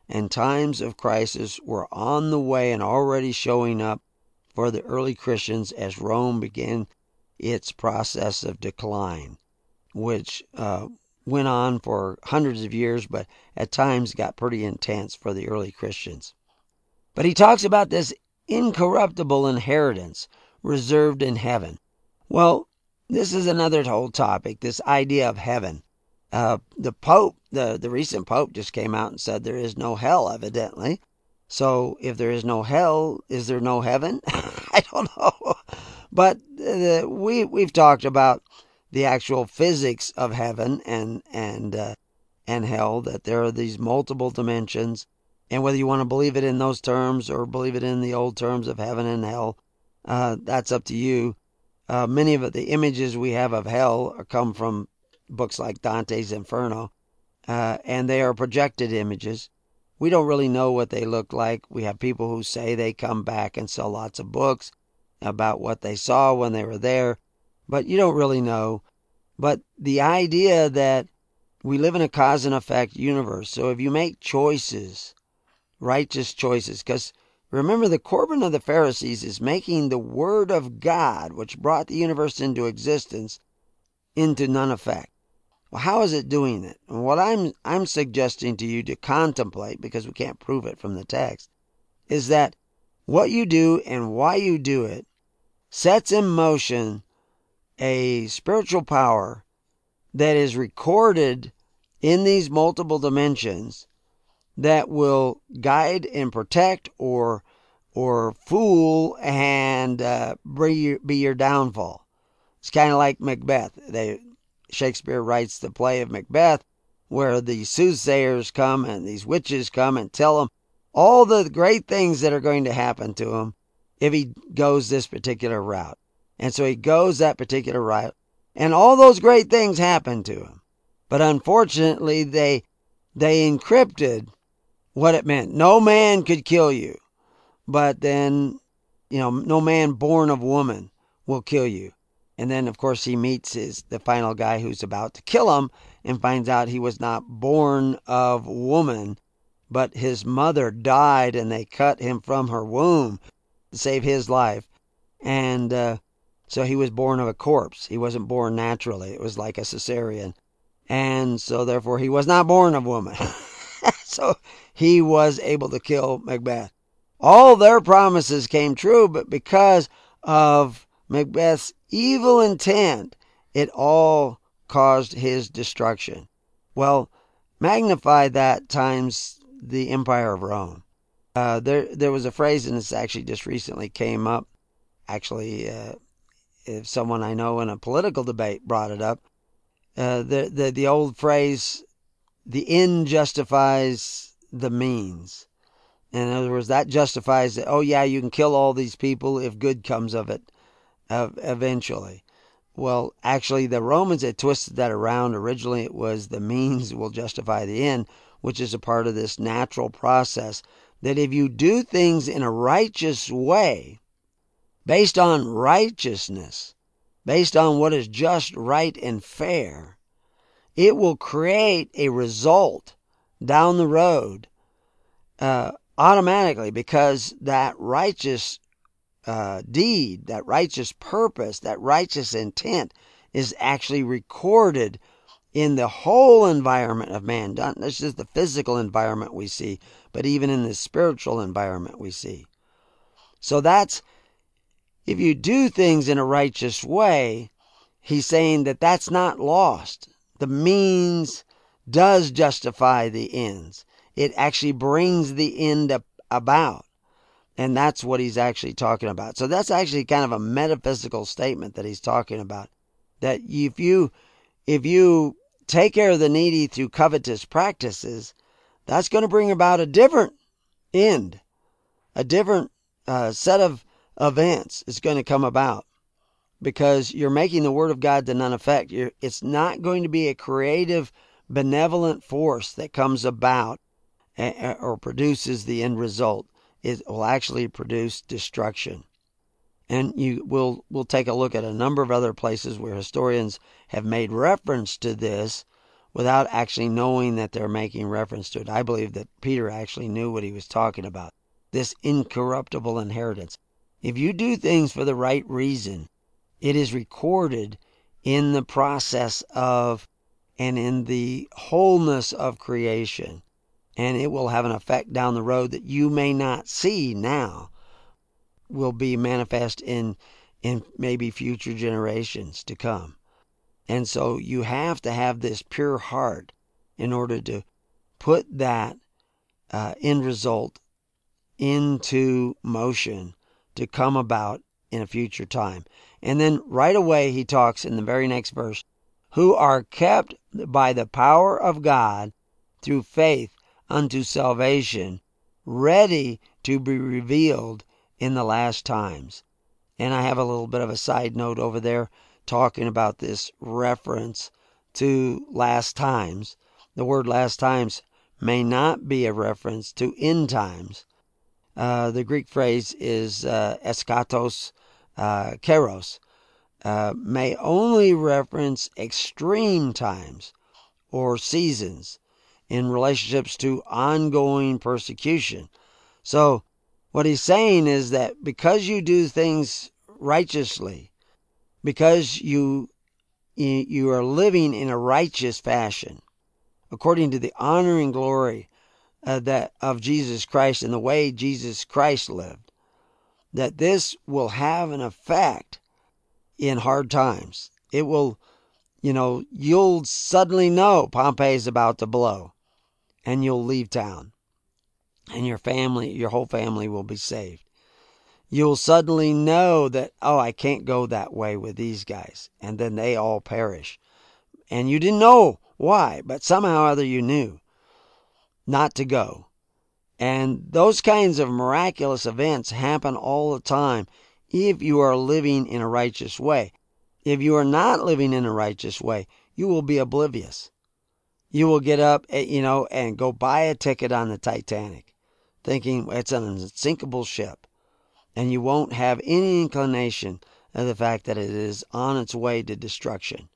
and times of crisis were on the way and already showing up for the early Christians as Rome began its process of decline, which uh, went on for hundreds of years, but at times got pretty intense for the early Christians. But he talks about this incorruptible inheritance reserved in heaven. Well, this is another whole topic, this idea of heaven. Uh, the Pope, the, the recent Pope just came out and said there is no hell, evidently. So if there is no hell, is there no heaven? I don't know. But the, we, we've talked about the actual physics of heaven and, and, uh, and hell, that there are these multiple dimensions. And whether you want to believe it in those terms or believe it in the old terms of heaven and hell, uh, that's up to you. Uh, many of the images we have of hell come from books like Dante's Inferno, uh, and they are projected images. We don't really know what they look like. We have people who say they come back and sell lots of books about what they saw when they were there, but you don't really know. But the idea that we live in a cause and effect universe, so if you make choices, righteous choices, because remember, the Corban of the Pharisees is making the Word of God, which brought the universe into existence, into none effect. Well, how is it doing it? And what I'm I'm suggesting to you to contemplate, because we can't prove it from the text, is that what you do and why you do it sets in motion a spiritual power that is recorded in these multiple dimensions that will guide and protect or or fool and uh, be, be your downfall. It's kind of like Macbeth. They, Shakespeare writes the play of Macbeth, where the soothsayers come and these witches come and tell him all the great things that are going to happen to him if he goes this particular route. And so he goes that particular route, and all those great things happen to him. But unfortunately, they they encrypted what it meant. No man could kill you, but then, you know, no man born of woman will kill you. And then, of course, he meets his the final guy who's about to kill him and finds out he was not born of woman, but his mother died and they cut him from her womb to save his life. And uh, so he was born of a corpse. He wasn't born naturally. It was like a cesarean. And so, therefore, he was not born of woman. So he was able to kill Macbeth. All their promises came true, but because of Macbeth's evil intent, it all caused his destruction. Well, magnify that times the Empire of Rome. Uh, there, there was a phrase, and this actually just recently came up. Actually, uh, if someone I know in a political debate brought it up, uh, the, the the old phrase, "The end justifies the means." In other words, that justifies that, oh yeah, you can kill all these people if good comes of it uh, eventually. Well, actually, the Romans had twisted that around. Originally, it was the means will justify the end, which is a part of this natural process, that if you do things in a righteous way, based on righteousness, based on what is just, right, and fair, it will create a result down the road uh, automatically, because that righteous uh, deed, that righteous purpose, that righteous intent is actually recorded in the whole environment of man. Not just the physical environment we see, but even in the spiritual environment we see. So that's, if you do things in a righteous way, he's saying that that's not lost. The means does justify the ends. It actually brings the end about. And that's what he's actually talking about. So that's actually kind of a metaphysical statement that he's talking about. That if you, if you take care of the needy through covetous practices, that's going to bring about a different end. A different uh, set of events is going to come about. Because you're making the Word of God to none effect. You're, it's not going to be a creative, benevolent force that comes about or produces the end result. It will actually produce destruction. And you will we'll take a look at a number of other places where historians have made reference to this, without actually knowing that they're making reference to it. I believe that Peter actually knew what he was talking about, this incorruptible inheritance. If you do things for the right reason, it is recorded in the process of and in the wholeness of creation, and it will have an effect down the road that you may not see now, will be manifest in in maybe future generations to come. And so you have to have this pure heart in order to put that uh, end result into motion to come about in a future time. And then right away he talks in the very next verse, who are kept by the power of God through faith unto salvation, ready to be revealed in the last times. And I have a little bit of a side note over there talking about this reference to last times. The word last times may not be a reference to end times. Uh, the Greek phrase is uh, eskatos uh, keros, uh, may only reference extreme times or seasons in relationships to ongoing persecution. So what he's saying is that because you do things righteously, because you you are living in a righteous fashion, according to the honor and glory uh, that of Jesus Christ and the way Jesus Christ lived, that this will have an effect in hard times. It will, you know, you'll suddenly know Pompey's about to blow, and you'll leave town, and your family, your whole family will be saved. You'll suddenly know that, oh, I can't go that way with these guys. And then they all perish. And you didn't know why, but somehow or other you knew not to go. And those kinds of miraculous events happen all the time if you are living in a righteous way. If you are not living in a righteous way, you will be oblivious. You will get up, you know, and go buy a ticket on the Titanic, thinking it's an unsinkable ship. And you won't have any inclination of the fact that it is on its way to destruction,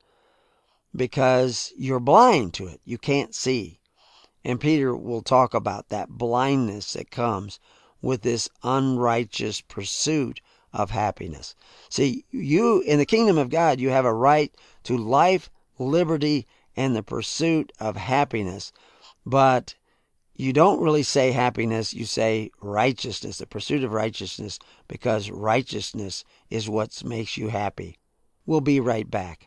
because you're blind to it. You can't see. And Peter will talk about that blindness that comes with this unrighteous pursuit of happiness. See, you, in the kingdom of God, you have a right to life, liberty, and the pursuit of happiness. But you don't really say happiness, you say righteousness, the pursuit of righteousness, because righteousness is what makes you happy. We'll be right back.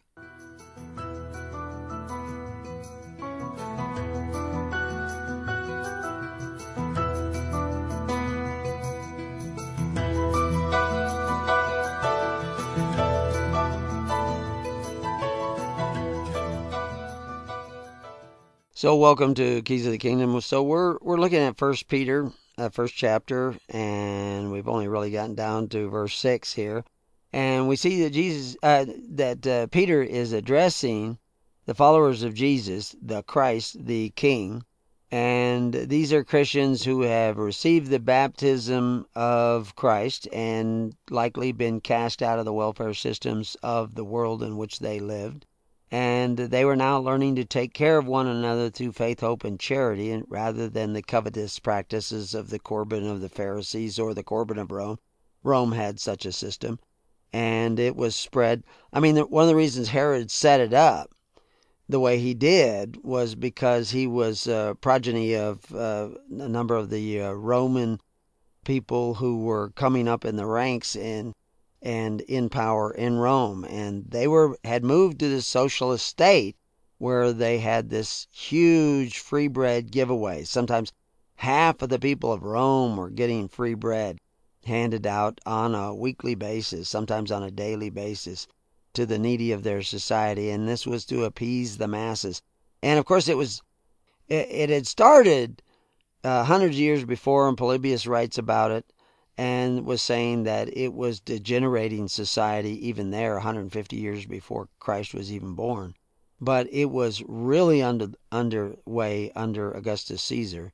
So welcome to Keys of the Kingdom. So we're we're looking at First Peter, uh, first chapter, and we've only really gotten down to verse six here, and we see that Jesus, uh, that uh, Peter is addressing the followers of Jesus, the Christ, the King, and these are Christians who have received the baptism of Christ and likely been cast out of the welfare systems of the world in which they lived. And they were now learning to take care of one another through faith, hope, and charity, rather than the covetous practices of the Corban of the Pharisees or the Corban of Rome. Rome had such a system, and it was spread. I mean, one of the reasons Herod set it up the way he did was because he was a progeny of uh, a number of the uh, Roman people who were coming up in the ranks in and in power in Rome, and they were had moved to this socialist state where they had this huge free bread giveaway. Sometimes half of the people of Rome were getting free bread handed out on a weekly basis, sometimes on a daily basis, to the needy of their society, and this was to appease the masses. And of course it was it, it had started uh, hundreds of years before, and Polybius writes about it and was saying that it was degenerating society even there one hundred fifty years before Christ was even born. But it was really under underway under Augustus Caesar,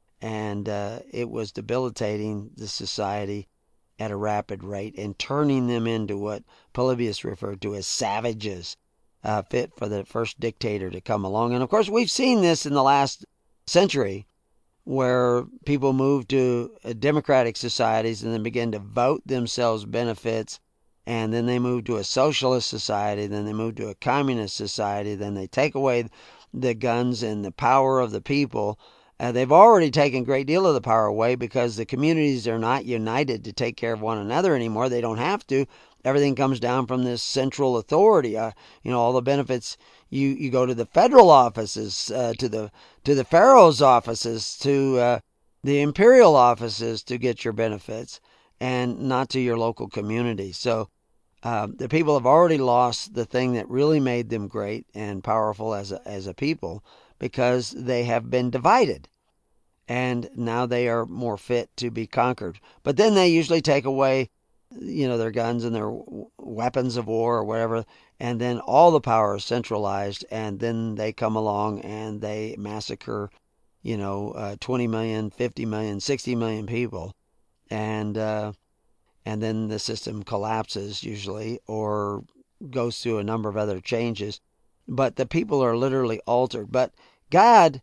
and uh, it was debilitating the society at a rapid rate and turning them into what Polybius referred to as savages. uh, fit for the first dictator to come along. And of course, we've seen this in the last century, where people move to democratic societies and then begin to vote themselves benefits, and then they move to a socialist society, then they move to a communist society, then they take away the guns and the power of the people. Uh, they've already taken a great deal of the power away because the communities are not united to take care of one another anymore. They don't have to. Everything comes down from this central authority. Uh, you know, all the benefits, you, you go to the federal offices, uh, to the to the pharaoh's offices, to uh, the imperial offices to get your benefits, and not to your local community. So uh, the people have already lost the thing that really made them great and powerful as a, as a people, because they have been divided, and now they are more fit to be conquered. But then they usually take away, you know, their guns and their weapons of war or whatever, and then all the power is centralized, and then they come along and they massacre, you know, uh, twenty million, fifty million, sixty million people, and uh, and then the system collapses usually, or goes through a number of other changes. But the people are literally altered. But God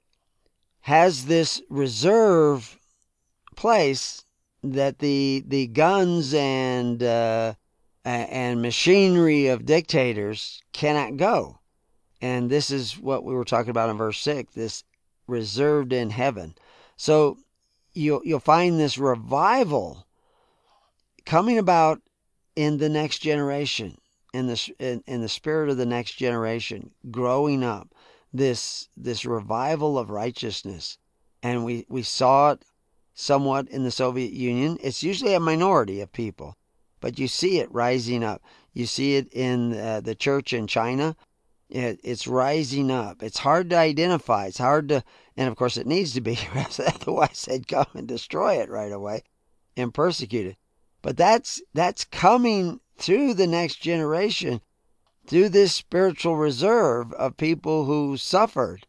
has this reserve place that the the guns and uh, and machinery of dictators cannot go. And this is what we were talking about in verse six, this reserved in heaven. So you'll, you'll find this revival coming about in the next generation, in the in, in the spirit of the next generation, growing up, this this revival of righteousness. And we, we saw it somewhat in the Soviet Union. It's usually a minority of people, but you see it rising up. You see it in uh, the church in China. It, it's rising up. It's hard to identify. It's hard to, and of course it needs to be, otherwise they'd come and destroy it right away and persecute it. But that's that's coming through the next generation, through this spiritual reserve of people who suffered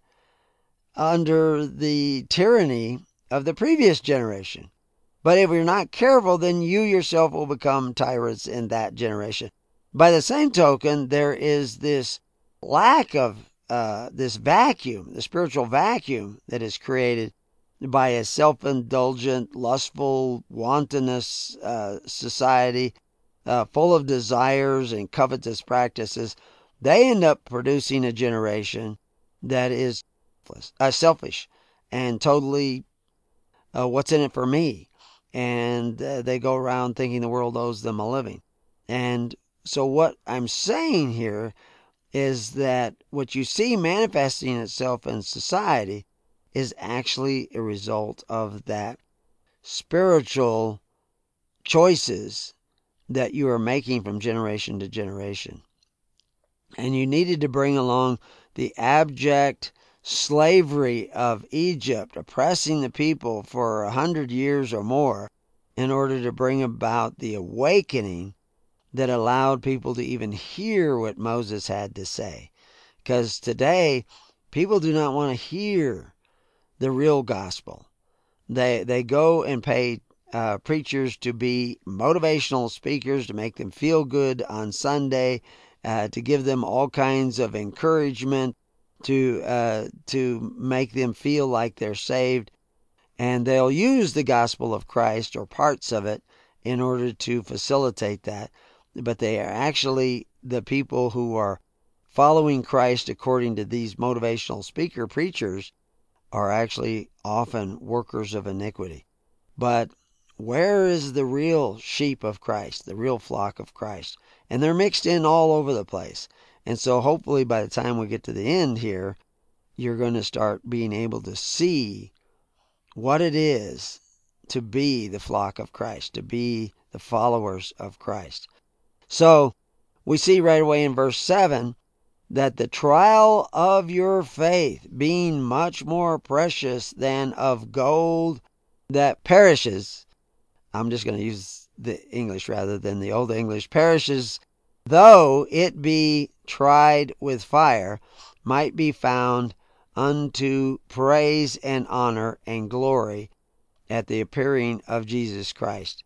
under the tyranny of the previous generation. But if you're not careful, then you yourself will become tyrants in that generation. By the same token, there is this lack of uh, this vacuum, the spiritual vacuum that is created by a self-indulgent, lustful, wantonness uh, society, uh, full of desires and covetous practices. They end up producing a generation that is uh, selfish and totally uh, what's in it for me. And uh, they go around thinking the world owes them a living. And so what I'm saying here is that what you see manifesting itself in society is actually a result of that spiritual choices that you are making from generation to generation. And you needed to bring along the abject slavery of Egypt, oppressing the people for a hundred years or more, in order to bring about the awakening that allowed people to even hear what Moses had to say. Because today, people do not want to hear the real gospel. They they go and pay uh, preachers to be motivational speakers, to make them feel good on Sunday, uh, to give them all kinds of encouragement, to uh, to make them feel like they're saved. And they'll use the gospel of Christ or parts of it in order to facilitate that. But they are actually the people who are following Christ according to these motivational speaker preachers are actually often workers of iniquity. But where is the real sheep of Christ, the real flock of Christ? And they're mixed in all over the place. And so hopefully by the time we get to the end here, you're going to start being able to see what it is to be the flock of Christ, to be the followers of Christ. So we see right away in verse seven that the trial of your faith, being much more precious than of gold that perishes, I'm just going to use the English rather than the Old English, perishes, though it be tried with fire, might be found unto praise and honor and glory at the appearing of Jesus Christ.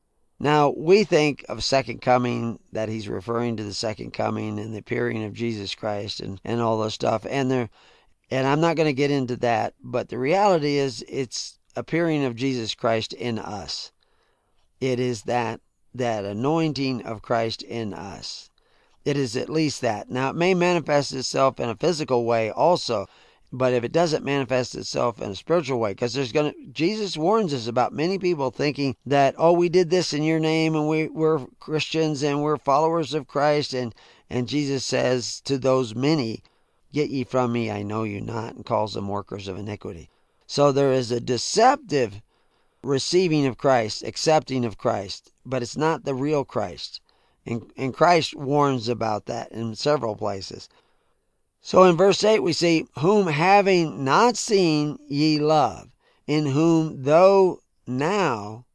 Now, we think of second coming, that he's referring to the second coming and the appearing of Jesus Christ and, and all this stuff. And there, and I'm not going to get into that, but the reality is it's appearing of Jesus Christ in us. It is that that anointing of Christ in us. It is at least that. Now, it may manifest itself in a physical way also, but if it doesn't manifest itself in a spiritual way, because there's going to, Jesus warns us about many people thinking that, oh, we did this in your name, and we, we're Christians, and we're followers of Christ, and, and Jesus says to those many, get ye from me, I know you not, and calls them workers of iniquity. So there is a deceptive receiving of Christ, accepting of Christ, but it's not the real Christ. And, and Christ warns about that in several places. So in verse eight we see, whom having not seen ye love, in whom though now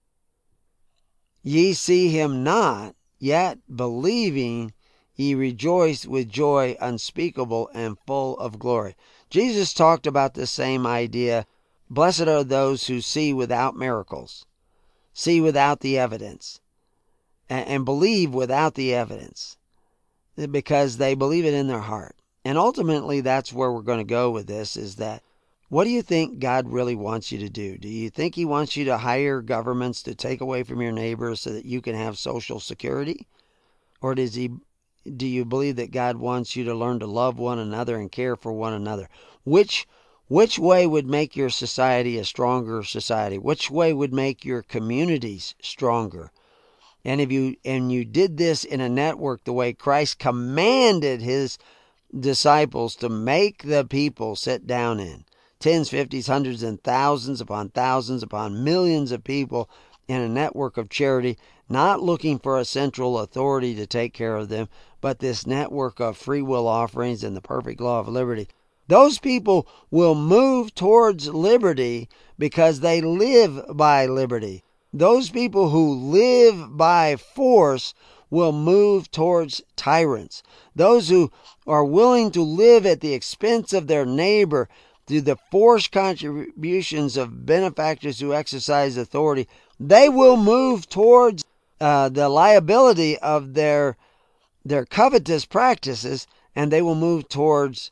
ye see him not, yet believing ye rejoice with joy unspeakable and full of glory. Jesus talked about the same idea. Blessed are those who see without miracles, see without the evidence, and, and believe without the evidence, because they believe it in their heart. And ultimately, that's where we're going to go with this, is that what do you think God really wants you to do? Do you think he wants you to hire governments to take away from your neighbors so that you can have Social Security? Or does he, do you believe that God wants you to learn to love one another and care for one another? Which, which way would make your society a stronger society? Which way would make your communities stronger? And if you, and you did this in a network the way Christ commanded his disciples to make the people sit down in, tens, fifties, hundreds, and thousands upon thousands upon millions of people in a network of charity, not looking for a central authority to take care of them, but this network of free will offerings and the perfect law of liberty. Those people will move towards liberty because they live by liberty. Those people who live by force will move towards tyrants. Those who are willing to live at the expense of their neighbor through the forced contributions of benefactors who exercise authority, they will move towards uh, the liability of their, their covetous practices, and they will move towards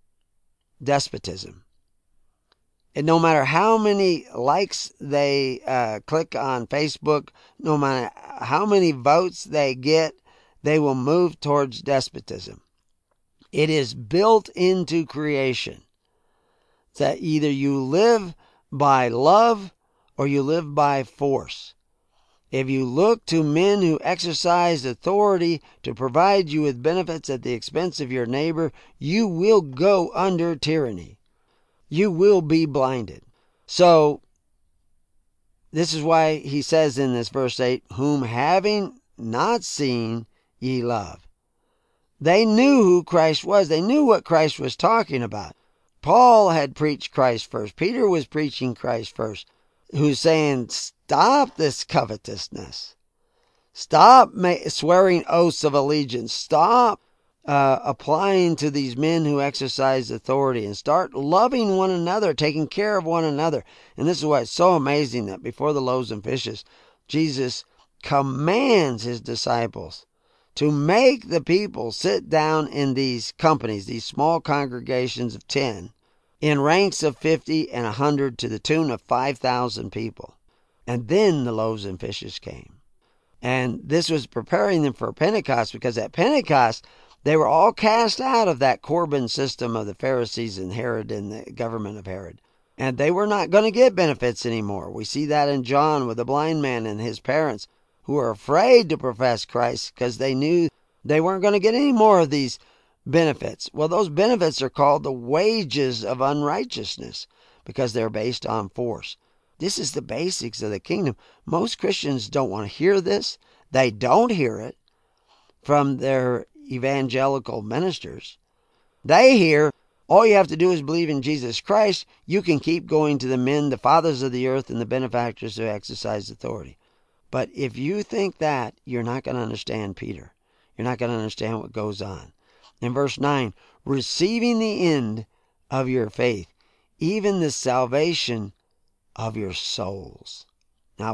despotism. And no matter how many likes they uh, click on Facebook, no matter how many votes they get, they will move towards despotism. It is built into creation that either you live by love or you live by force. If you look to men who exercise authority to provide you with benefits at the expense of your neighbor, you will go under tyranny. You will be blinded. So, this is why he says in this verse eight, whom having not seen ye love. They knew who Christ was. They knew what Christ was talking about. Paul had preached Christ first. Peter was preaching Christ first, who's saying, stop this covetousness. Stop swearing oaths of allegiance. Stop uh, applying to these men who exercise authority, and start loving one another, taking care of one another. And this is why it's so amazing that before the loaves and fishes, Jesus commands his disciples to make the people sit down in these companies, these small congregations of ten, in ranks of fifty and a hundred, to the tune of five thousand people. And then the loaves and fishes came. And this was preparing them for Pentecost, because at Pentecost, they were all cast out of that Corban system of the Pharisees and Herod and the government of Herod. And they were not going to get benefits anymore. We see that in John with the blind man and his parents, who were afraid to profess Christ because they knew they weren't going to get any more of these benefits. Well, those benefits are called the wages of unrighteousness because they're based on force. This is the basics of the kingdom. Most Christians don't want to hear this. They don't hear it from their evangelical ministers. They hear, all you have to do is believe in Jesus Christ. You can keep going to the men, the fathers of the earth, and the benefactors who exercise authority. But if you think that, you're not going to understand Peter. You're not going to understand what goes on. In verse nine, receiving the end of your faith, even the salvation of your souls. Now,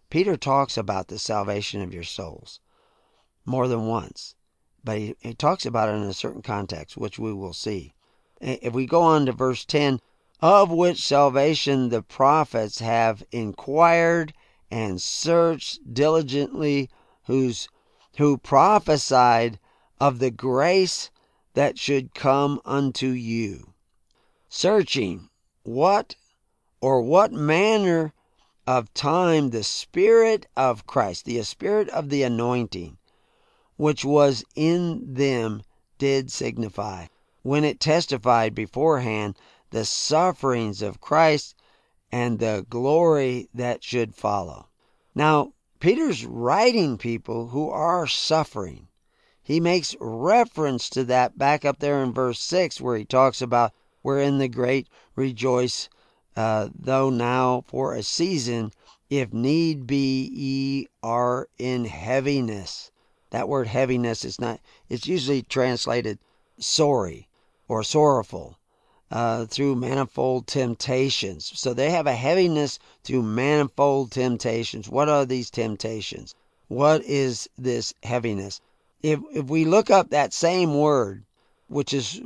Peter talks about the salvation of your souls more than once, but he, he talks about it in a certain context, which we will see. If we go on to verse ten, of which salvation the prophets have inquired and searched diligently, whose who prophesied of the grace that should come unto you, searching what or what manner of time the Spirit of Christ, the Spirit of the anointing, which was in them, did signify, when it testified beforehand the sufferings of Christ and the glory that should follow. Now, Peter's writing people who are suffering. He makes reference to that back up there in verse six, where he talks about, wherein the great rejoice, uh, though now for a season, if need be, ye are in heaviness. That word heaviness is not, it's usually translated sorry or sorrowful uh, through manifold temptations. So they have a heaviness through manifold temptations. What are these temptations? What is this heaviness? If if we look up that same word, which is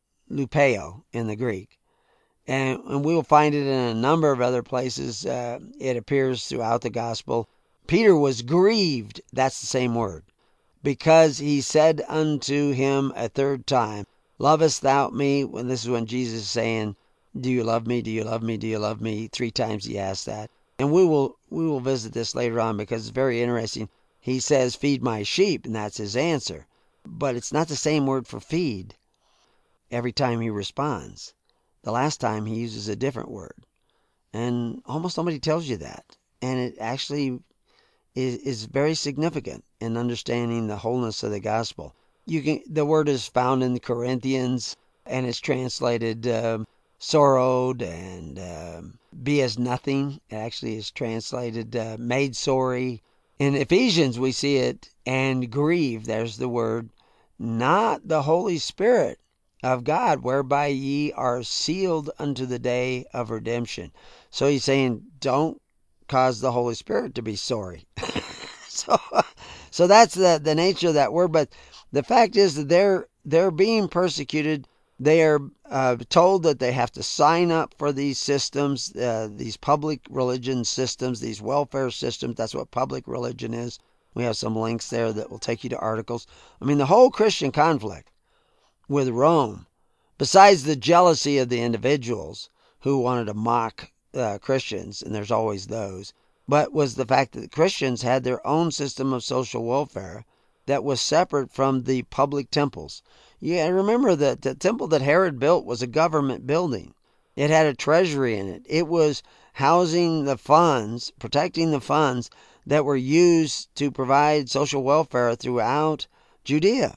lupeo in the Greek, and, and we will find it in a number of other places. Uh, it appears throughout the gospel. Peter was grieved, that's the same word, because he said unto him a third time, lovest thou me? When this is when Jesus is saying, do you love me? Do you love me? Do you love me? Three times he asked that. And we will we will visit this later on because it's very interesting. He says, feed my sheep, and that's his answer. But it's not the same word for feed every time he responds. The last time he uses a different word. And almost nobody tells you that. And it actually is, is very significant in understanding the wholeness of the gospel. You can the word is found in the Corinthians, and it's translated um, sorrowed and um, be as nothing. It actually is translated uh, made sorry. In Ephesians, we see it, and grieve, there's the word, not the Holy Spirit of God, whereby ye are sealed unto the day of redemption. So he's saying, don't cause the Holy Spirit to be sorry. so so that's the, the nature of that word. But the fact is that they're, they're being persecuted. They are uh, told that they have to sign up for these systems, uh, these public religion systems, these welfare systems. That's what public religion is. We have some links there that will take you to articles. I mean, the whole Christian conflict with Rome, besides the jealousy of the individuals who wanted to mock uh, Christians, and there's always those, but was the fact that the Christians had their own system of social welfare that was separate from the public temples. Yeah, remember that the temple that Herod built was a government building. It had a treasury in it. It was housing the funds, protecting the funds that were used to provide social welfare throughout Judea.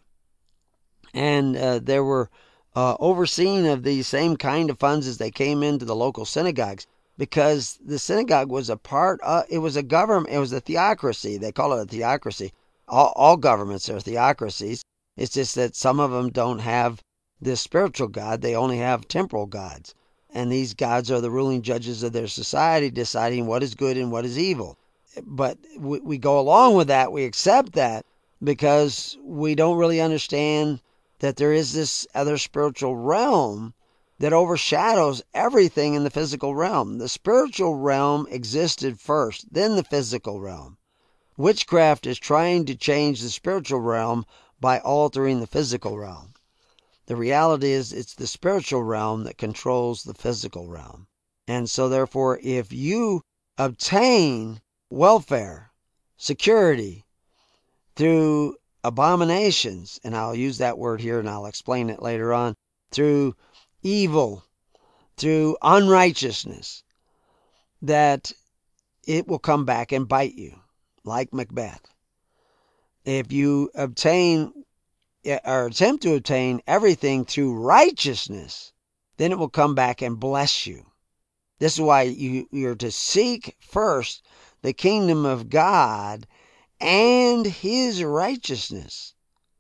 And uh, there were uh, overseeing of these same kind of funds as they came into the local synagogues, because the synagogue was a part of, it was a government, it was a theocracy. They call it a theocracy. All, all governments are theocracies. It's just that some of them don't have this spiritual God. They only have temporal gods. And these gods are the ruling judges of their society, deciding what is good and what is evil. But we, we go along with that. We accept that because we don't really understand that there is this other spiritual realm that overshadows everything in the physical realm. The spiritual realm existed first, then the physical realm. Witchcraft is trying to change the spiritual realm by altering the physical realm. The reality is it's the spiritual realm that controls the physical realm. And so therefore, if you obtain welfare, security, through abominations, and I'll use that word here and I'll explain it later on, through evil, through unrighteousness, that it will come back and bite you, like Macbeth. If you obtain or attempt to obtain everything through righteousness, then it will come back and bless you. This is why you, you're to seek first the kingdom of God and his righteousness,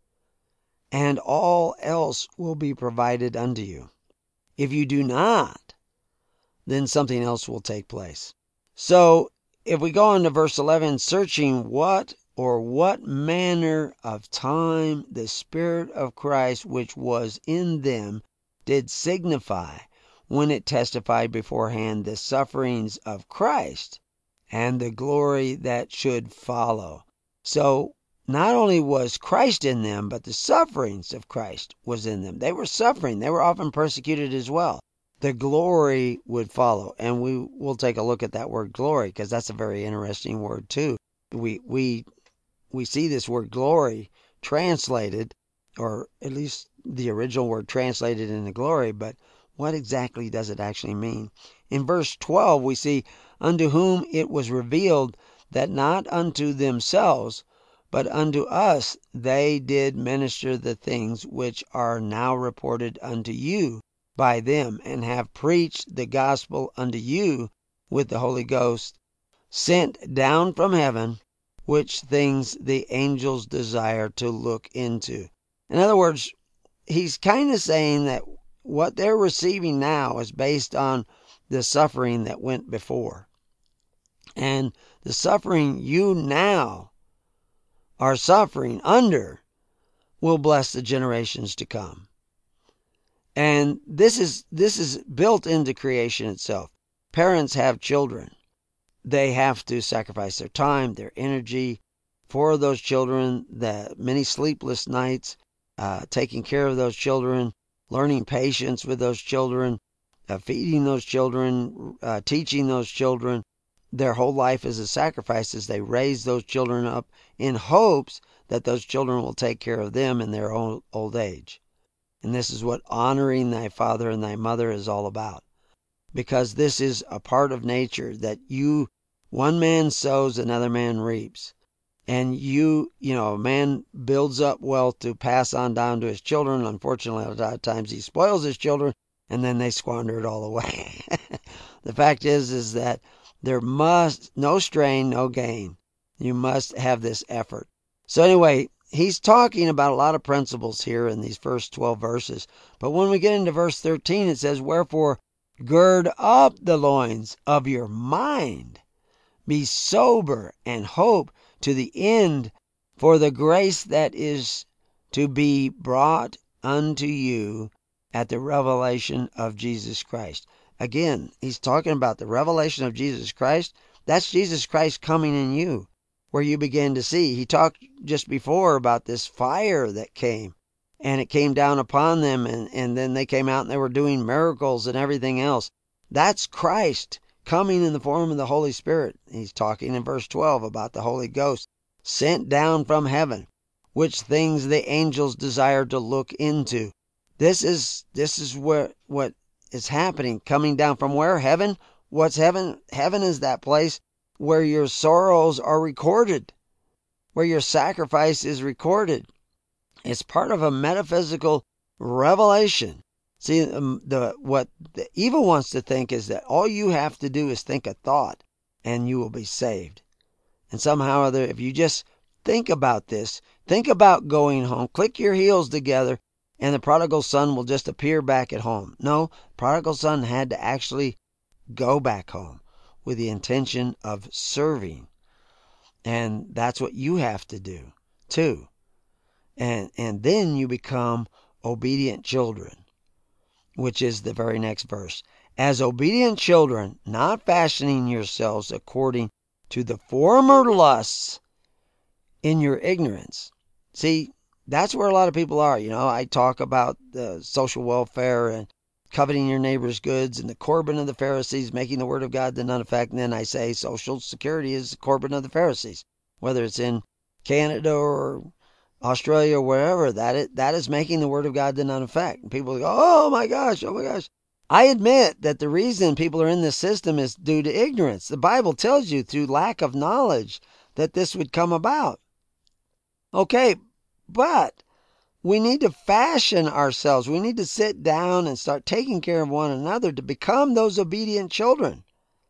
and all else will be provided unto you. If you do not, then something else will take place. So if we go on to verse eleven, searching what or what manner of time the Spirit of Christ which was in them did signify, when it testified beforehand the sufferings of Christ and the glory that should follow. So not only was Christ in them, but the sufferings of Christ was in them. They were suffering. They were often persecuted as well. The glory would follow. And we will take a look at that word glory, because that's a very interesting word too. We we we see this word glory translated, or at least the original word translated into glory, but what exactly does it actually mean? In verse twelve we see, unto whom it was revealed that not unto themselves, but unto us they did minister the things which are now reported unto you by them, and have preached the gospel unto you with the Holy Ghost, sent down from heaven, which things the angels desire to look into. In other words, he's kind of saying that what they're receiving now is based on the suffering that went before. And the suffering you now are suffering under will bless the generations to come. And this is this is built into creation itself. Parents have children. They have to sacrifice their time, their energy for those children, the many sleepless nights, uh, taking care of those children, learning patience with those children, uh, feeding those children, uh, teaching those children. Their whole life is a sacrifice as they raise those children up in hopes that those children will take care of them in their old, old age. And this is what honoring thy father and thy mother is all about. Because this is a part of nature that you, one man sows, another man reaps. And you, you know, a man builds up wealth to pass on down to his children. Unfortunately, a lot of times he spoils his children and then they squander it all away. The fact is, is that there must, no strain, no gain. You must have this effort. So anyway, he's talking about a lot of principles here in these first twelve verses. But when we get into verse thirteen, it says, wherefore gird up the loins of your mind, be sober, and hope to the end for the grace that is to be brought unto you at the revelation of Jesus Christ. Again, he's talking about the revelation of Jesus Christ. That's Jesus Christ coming in you, where you begin to see. He talked just before about this fire that came, and it came down upon them, and, and then they came out and they were doing miracles and everything else. That's Christ coming in the form of the Holy Spirit. He's talking in verse twelve about the Holy Ghost sent down from heaven, which things the angels desire to look into. This is this is where what is happening, coming down from where? Heaven. What's heaven? Heaven is that place where your sorrows are recorded, where your sacrifice is recorded. It's part of a metaphysical revelation. See, um, the what the evil wants to think is that all you have to do is think a thought and you will be saved. And somehow or other, if you just think about this, think about going home, click your heels together, and the prodigal son will just appear back at home. No, prodigal son had to actually go back home with the intention of serving. And that's what you have to do too. And, and then you become obedient children, which is the very next verse. As obedient children, not fashioning yourselves according to the former lusts in your ignorance. See, that's where a lot of people are. You know, I talk about the social welfare and coveting your neighbor's goods and the Corban of the Pharisees, making the word of God to none effect. And then I say social security is the Corban of the Pharisees. Whether it's in Canada or Australia or wherever, that is, that is making the word of God to none effect. And people go, oh my gosh, oh my gosh. I admit that the reason people are in this system is due to ignorance. The Bible tells you through lack of knowledge that this would come about. Okay, but we need to fashion ourselves. We need to sit down and start taking care of one another to become those obedient children.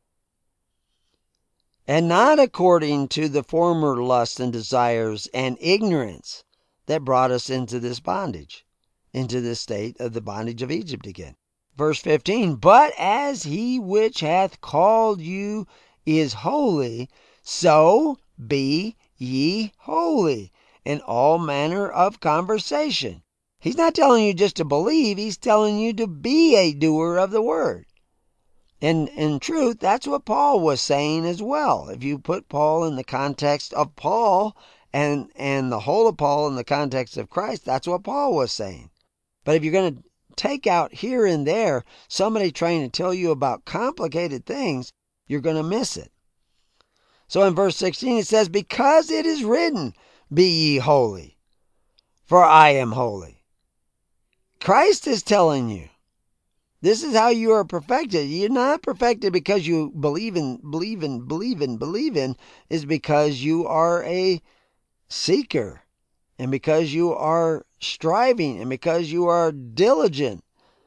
And not according to the former lusts and desires and ignorance that brought us into this bondage, into this state of the bondage of Egypt again. Verse fifteen, but as he which hath called you is holy, so be ye holy in all manner of conversation. He's not telling you just to believe, he's telling you to be a doer of the word. And in truth, that's what Paul was saying as well. If you put Paul in the context of Paul and, and the whole of Paul in the context of Christ, that's what Paul was saying. But if you're going to take out here and there somebody trying to tell you about complicated things, you're going to miss it. So in verse sixteen it says, because it is written, be ye holy, for I am holy. Christ is telling you, this is how you are perfected. You're not perfected because you believe in, believe in, believe in, believe in, is because you are a seeker, and because you are striving, and because you are diligent.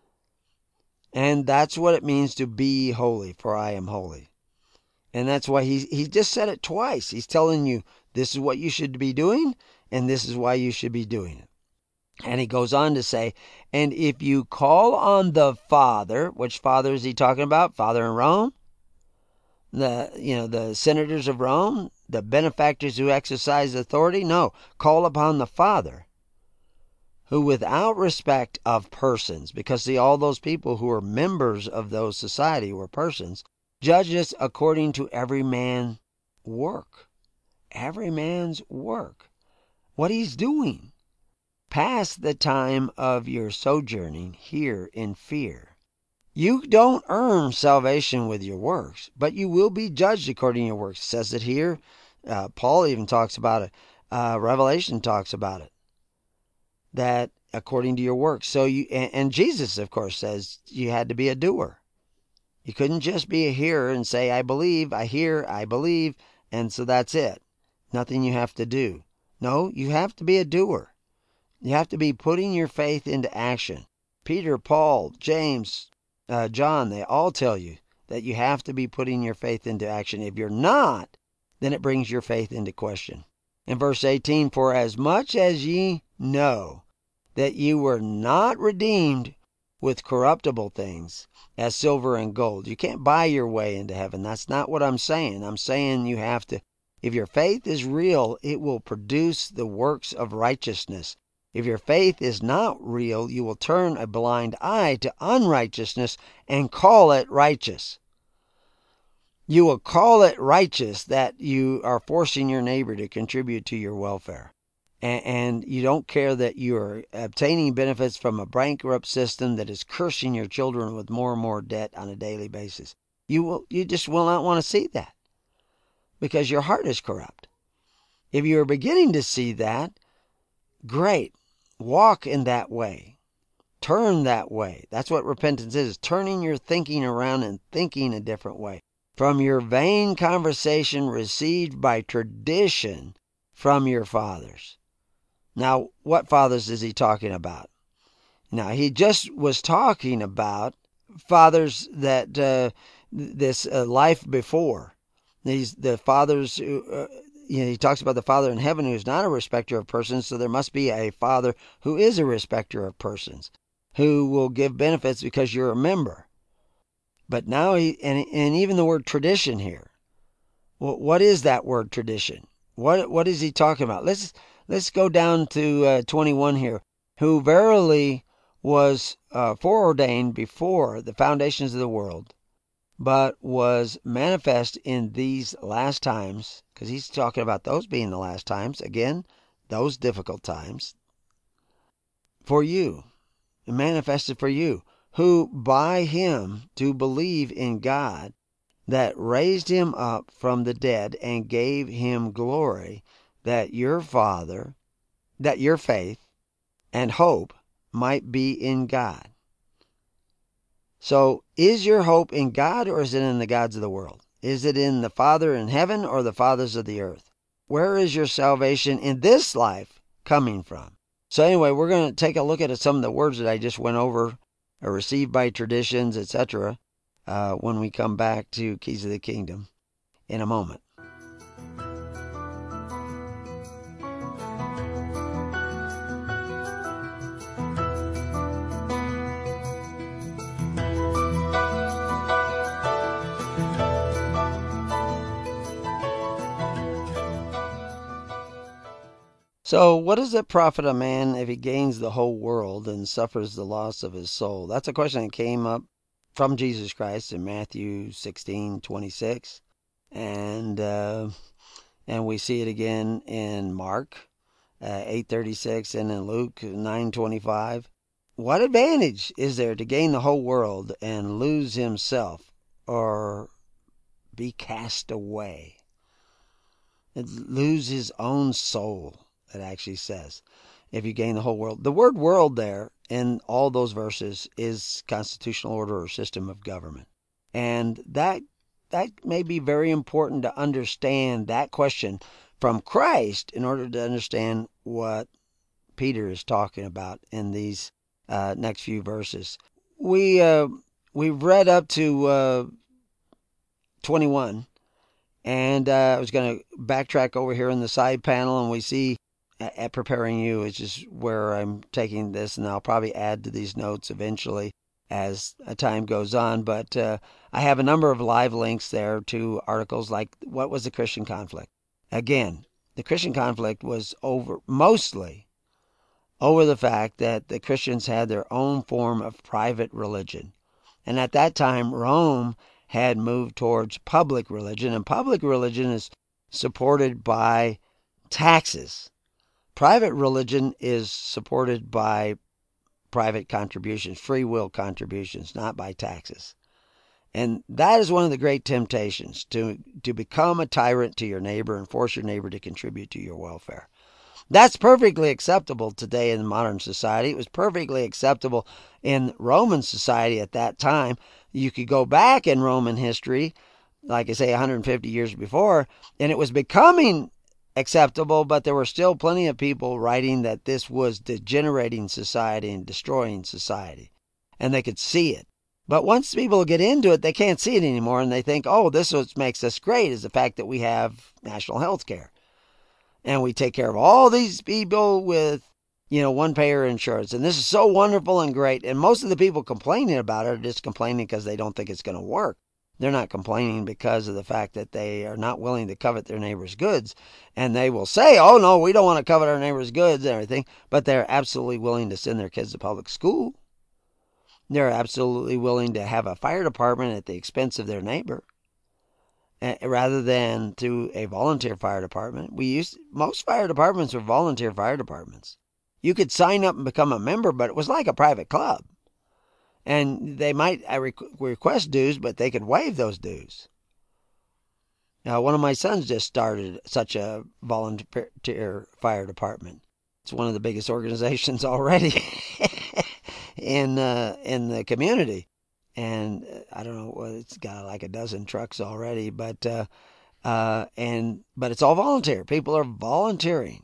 And that's what it means to be holy, for I am holy. And that's why he, he just said it twice. He's telling you this is what you should be doing, and this is why you should be doing it. And he goes on to say, and if you call on the Father, which Father is he talking about? Father in Rome? The, you know, the senators of Rome? The benefactors who exercise authority? No, call upon the Father, who without respect of persons, because see, all those people who were members of those society were persons, judges according to every man's work. Every man's work. What he's doing. Past the time of your sojourning here in fear. You don't earn salvation with your works, but you will be judged according to your works. It says it here. Uh, Paul even talks about it. Uh, Revelation talks about it. That according to your works. So you and, and Jesus, of course, says you had to be a doer. You couldn't just be a hearer and say, I believe, I hear, I believe, and so that's it. Nothing you have to do. No, you have to be a doer. You have to be putting your faith into action. Peter, Paul, James, uh, John, they all tell you that you have to be putting your faith into action. If you're not, then it brings your faith into question. In verse eighteen, for as much as ye know that you were not redeemed with corruptible things, as silver and gold. You can't buy your way into heaven. That's not what I'm saying. I'm saying you have to, if your faith is real, it will produce the works of righteousness. If your faith is not real, you will turn a blind eye to unrighteousness and call it righteous. You will call it righteous that you are forcing your neighbor to contribute to your welfare. And you don't care that you're obtaining benefits from a bankrupt system that is cursing your children with more and more debt on a daily basis. You will, you just will not want to see that because your heart is corrupt. If you are beginning to see that, great. Walk in that way. Turn that way. That's what repentance is, turning your thinking around and thinking a different way. From your vain conversation received by tradition from your fathers. Now, what fathers is he talking about? Now, he just was talking about fathers that uh, this uh, life before. These the fathers. Who, uh, you know, he talks about the Father in heaven who is not a respecter of persons. So there must be a Father who is a respecter of persons, who will give benefits because you're a member. But now he and and even the word tradition here. Well, what is that word tradition? What what is he talking about? Let's. Let's go down to uh, twenty-one here. Who verily was uh, foreordained before the foundations of the world, but was manifest in these last times, because he's talking about those being the last times, again, those difficult times, for you, manifested for you, who by him do believe in God, that raised him up from the dead and gave him glory, that your Father, that your faith and hope might be in God. So, is your hope in God or is it in the gods of the world? Is it in the Father in heaven or the fathers of the earth? Where is your salvation in this life coming from? So anyway, we're going to take a look at some of the words that I just went over, are received by traditions, et cetera, uh, when we come back to Keys of the Kingdom in a moment. So, what does it profit a man if he gains the whole world and suffers the loss of his soul? That's a question that came up from Jesus Christ in Matthew sixteen twenty-six, and uh, and we see it again in Mark uh, eight thirty-six and in Luke nine twenty-five. What advantage is there to gain the whole world and lose himself or be cast away? Lose his own soul, it actually says, if you gain the whole world. The word world there in all those verses is constitutional order or system of government. And that that may be very important to understand that question from Christ in order to understand what Peter is talking about in these uh, next few verses. We uh, we've read up to uh, twenty-one. And uh, I was going to backtrack over here in the side panel, and we see at Preparing You, which is where I'm taking this, and I'll probably add to these notes eventually as time goes on. But uh, I have a number of live links there to articles like What Was the Christian Conflict? Again, the Christian conflict was over mostly over the fact that the Christians had their own form of private religion. And at that time, Rome had moved towards public religion, and public religion is supported by taxes. Private religion is supported by private contributions, free will contributions, not by taxes. And that is one of the great temptations, to, to become a tyrant to your neighbor and force your neighbor to contribute to your welfare. That's perfectly acceptable today in modern society. It was perfectly acceptable in Roman society at that time. You could go back in Roman history, like I say, one hundred fifty years before, and it was becoming acceptable, but there were still plenty of people writing that this was degenerating society and destroying society, and they could see it. But once people get into it, they can't see it anymore, and they think, oh, this is what makes us great, is the fact that we have national health care. And we take care of all these people with, you know, one-payer insurance. And this is so wonderful and great. And most of the people complaining about it are just complaining because they don't think it's going to work. They're not complaining because of the fact that they are not willing to covet their neighbor's goods. And they will say, oh, no, we don't want to covet our neighbor's goods and everything. But they're absolutely willing to send their kids to public school. They're absolutely willing to have a fire department at the expense of their neighbor, rather than to a volunteer fire department. We used most fire departments were volunteer fire departments. You could sign up and become a member, but it was like a private club. And they might request dues, but they could waive those dues. Now, one of my sons just started such a volunteer fire department. It's one of the biggest organizations already in uh, in the community. And I don't know, it's got like a dozen trucks already, but uh, uh, and but it's all volunteer. People are volunteering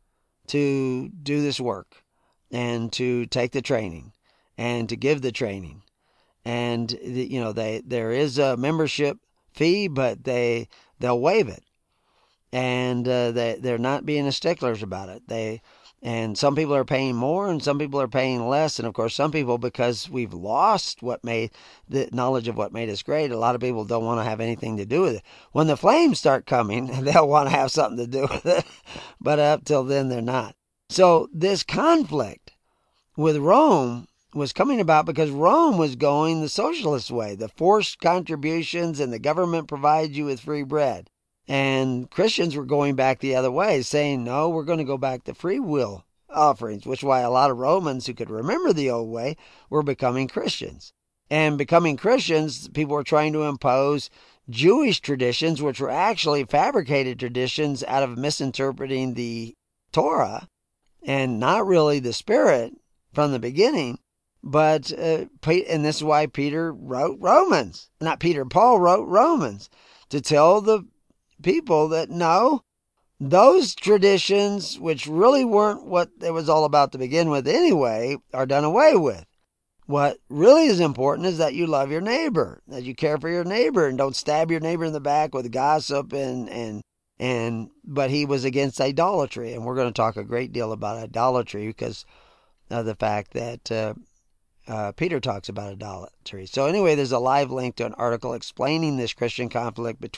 to do this work and to take the training and to give the training. And you know, they there is a membership fee, but they they'll waive it, and uh, they they're not being sticklers about it. They And some people are paying more and some people are paying less. And of course, some people, because we've lost what made the knowledge of what made us great, a lot of people don't want to have anything to do with it. When the flames start coming, they'll want to have something to do with it. But up till then, they're not. So this conflict with Rome was coming about because Rome was going the socialist way, the forced contributions, and the government provides you with free bread. And Christians were going back the other way, saying, no, we're going to go back to free will offerings, which is why a lot of Romans who could remember the old way were becoming Christians. And becoming Christians, people were trying to impose Jewish traditions, which were actually fabricated traditions out of misinterpreting the Torah and not really the Spirit from the beginning. But, uh, and this is why Peter wrote Romans. Not Peter, Paul wrote Romans to tell the people that no, those traditions, which really weren't what it was all about to begin with anyway, are done away with. What really is important is that you love your neighbor, that you care for your neighbor, and don't stab your neighbor in the back with gossip and and and. But he was against idolatry, and we're going to talk a great deal about idolatry because of the fact that uh, uh, Peter talks about idolatry. So anyway, there's a live link to an article explaining this Christian conflict between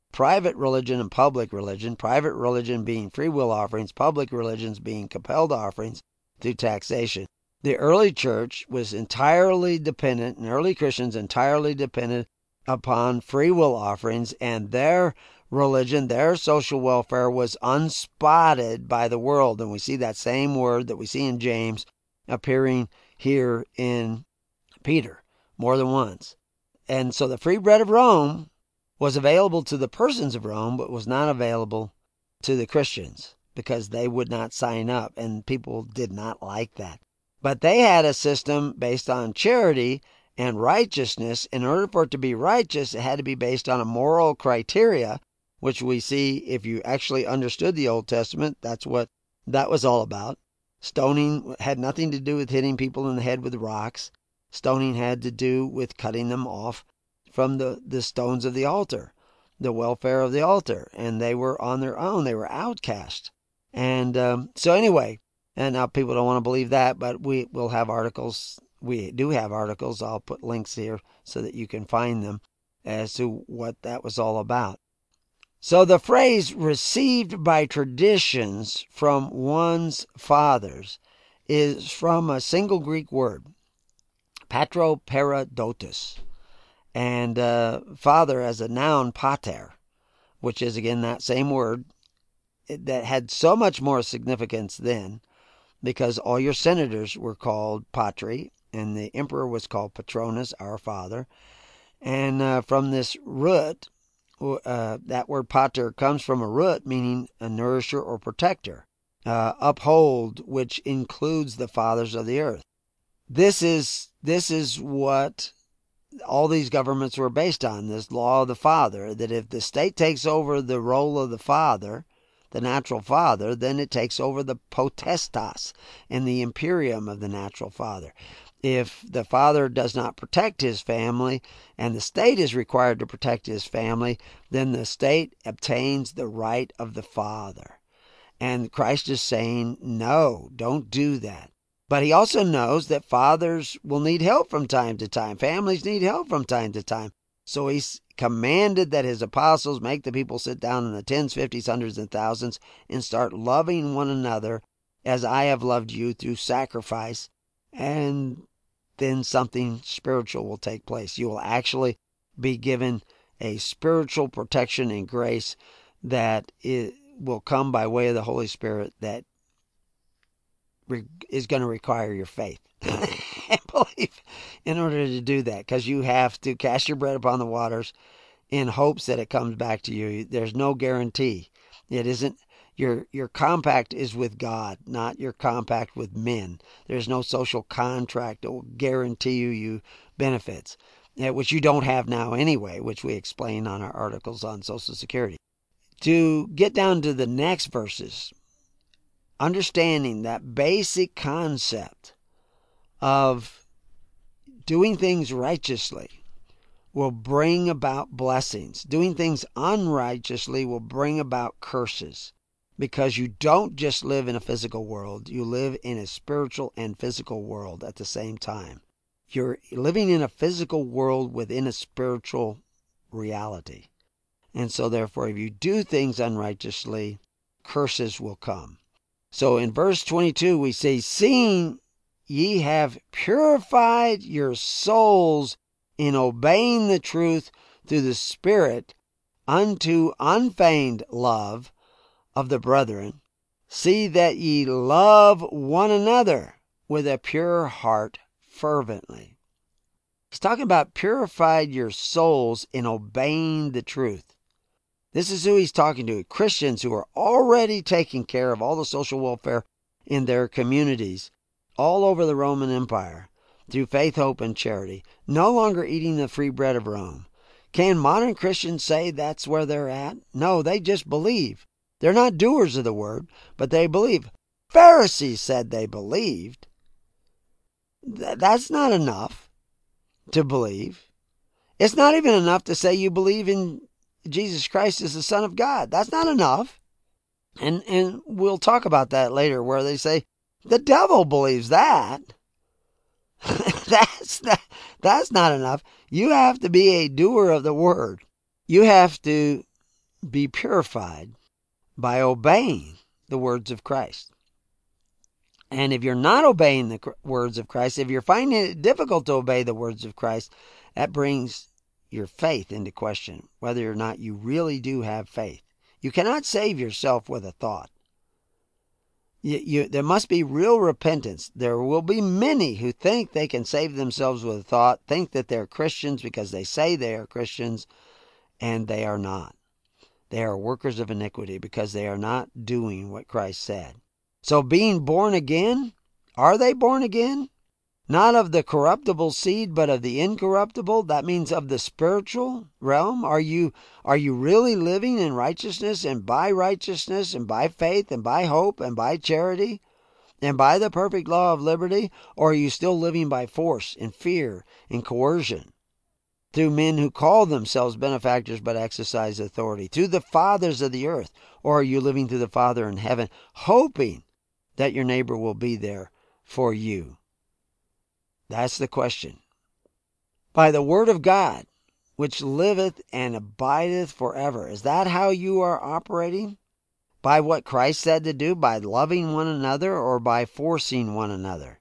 private religion and public religion, private religion being free will offerings, public religions being compelled offerings through taxation. The early church was entirely dependent, and early Christians entirely dependent upon free will offerings, and their religion, their social welfare was unspotted by the world. And we see that same word that we see in James appearing here in Peter more than once. And so the free bread of Rome was available to the persons of Rome, but was not available to the Christians because they would not sign up, and people did not like that. But they had a system based on charity and righteousness. In order for it to be righteous, it had to be based on a moral criteria, which we see if you actually understood the Old Testament, that's what that was all about. Stoning had nothing to do with hitting people in the head with rocks. Stoning had to do with cutting them off from the, the stones of the altar, the welfare of the altar. And they were on their own. They were outcast. And um, so anyway, and now people don't want to believe that, but we will have articles. We do have articles. I'll put links here so that you can find them as to what that was all about. So the phrase received by traditions from one's fathers is from a single Greek word, patroparadotos, and uh, father as a noun, pater, which is again that same word that had so much more significance then, because all your senators were called patri, and the emperor was called patronus, our father. And uh, from this root, uh, that word pater comes from a root meaning a nourisher or protector, uh, uphold, which includes the fathers of the earth. This is this is what all these governments were based on, this law of the father, that if the state takes over the role of the father, the natural father, then it takes over the potestas and the imperium of the natural father. If the father does not protect his family, and the state is required to protect his family, then the state obtains the right of the father. And Christ is saying, no, don't do that. But he also knows that fathers will need help from time to time. Families need help from time to time. So he's commanded that his apostles make the people sit down in the tens, fifties, hundreds, and thousands and start loving one another as I have loved you through sacrifice. And then something spiritual will take place. You will actually be given a spiritual protection and grace that it will come by way of the Holy Spirit that is going to require your faith and belief in order to do that, because you have to cast your bread upon the waters in hopes that it comes back to you. There's no guarantee. It isn't your your compact is with God, not your compact with men. There's no social contract that will guarantee you, you benefits, which you don't have now anyway, which we explain on our articles on Social Security. To get down to the next verses, understanding that basic concept of doing things righteously will bring about blessings. Doing things unrighteously will bring about curses, because you don't just live in a physical world. You live in a spiritual and physical world at the same time. You're living in a physical world within a spiritual reality. And so therefore, if you do things unrighteously, curses will come. So in verse twenty-two, we say, seeing ye have purified your souls in obeying the truth through the Spirit unto unfeigned love of the brethren, see that ye love one another with a pure heart fervently. He's talking about purified your souls in obeying the truth. This is who he's talking to, Christians who are already taking care of all the social welfare in their communities all over the Roman Empire through faith, hope, and charity, no longer eating the free bread of Rome. Can modern Christians say that's where they're at? No, they just believe. They're not doers of the word, but they believe. Pharisees said they believed. Th- that's not enough to believe. It's not even enough to say you believe in Jesus Christ is the Son of God. That's not enough. And and we'll talk about that later, where they say the devil believes that. that's not, that's not enough. You have to be a doer of the word. You have to be purified by obeying the words of Christ. And if you're not obeying the words of Christ, if you're finding it difficult to obey the words of Christ, that brings your faith into question, whether or not you really do have faith. You cannot save yourself with a thought. You, you, there must be real repentance. There will be many who think they can save themselves with a thought, think that they're Christians because they say they are Christians, and they are not. They are workers of iniquity because they are not doing what Christ said. So being born again, are they born again? Not of the corruptible seed, but of the incorruptible. That means of the spiritual realm. Are you, are you really living in righteousness and by righteousness and by faith and by hope and by charity and by the perfect law of liberty? Or are you still living by force and fear and coercion through men who call themselves benefactors but exercise authority, through the fathers of the earth? Or are you living through the Father in heaven, hoping that your neighbor will be there for you? That's the question. By the word of God, which liveth and abideth forever. Is that how you are operating? By what Christ said to do? By loving one another or by forcing one another?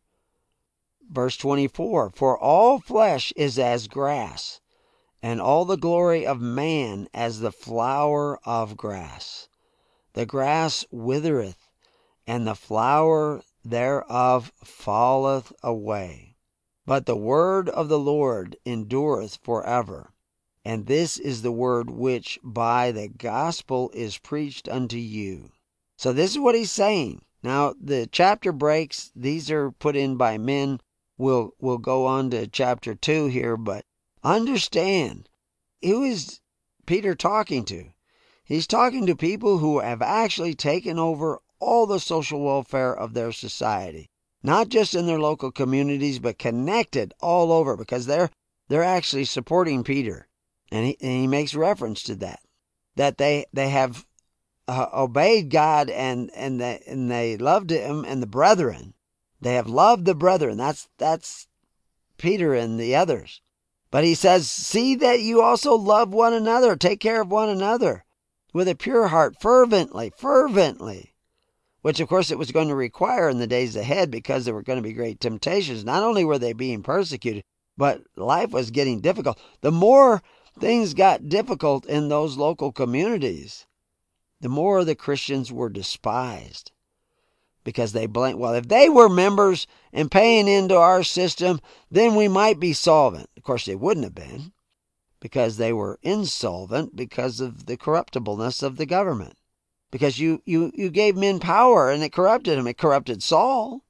Verse twenty-four, for all flesh is as grass, and all the glory of man as the flower of grass. The grass withereth, and the flower thereof falleth away. But the word of the Lord endureth forever. And this is the word which by the gospel is preached unto you. So this is what he's saying. Now the chapter breaks. These are put in by men. We'll, we'll go on to chapter two here, but understand, who is Peter talking to? He's talking to people who have actually taken over all the social welfare of their society. Not just in their local communities, but connected all over, because they're they're actually supporting Peter. And he, and he makes reference to that. That they, they have uh, obeyed God and, and, they, and they loved him and the brethren. They have loved the brethren. That's, that's Peter and the others. But he says, see that you also love one another. Take care of one another with a pure heart, fervently, fervently. Which, of course, it was going to require in the days ahead because there were going to be great temptations. Not only were they being persecuted, but life was getting difficult. The more things got difficult in those local communities, the more the Christians were despised. Because they blamed, well, if they were members and paying into our system, then we might be solvent. Of course, they wouldn't have been, because they were insolvent because of the corruptibleness of the government. Because you, you, you gave men power and it corrupted them. It corrupted Saul.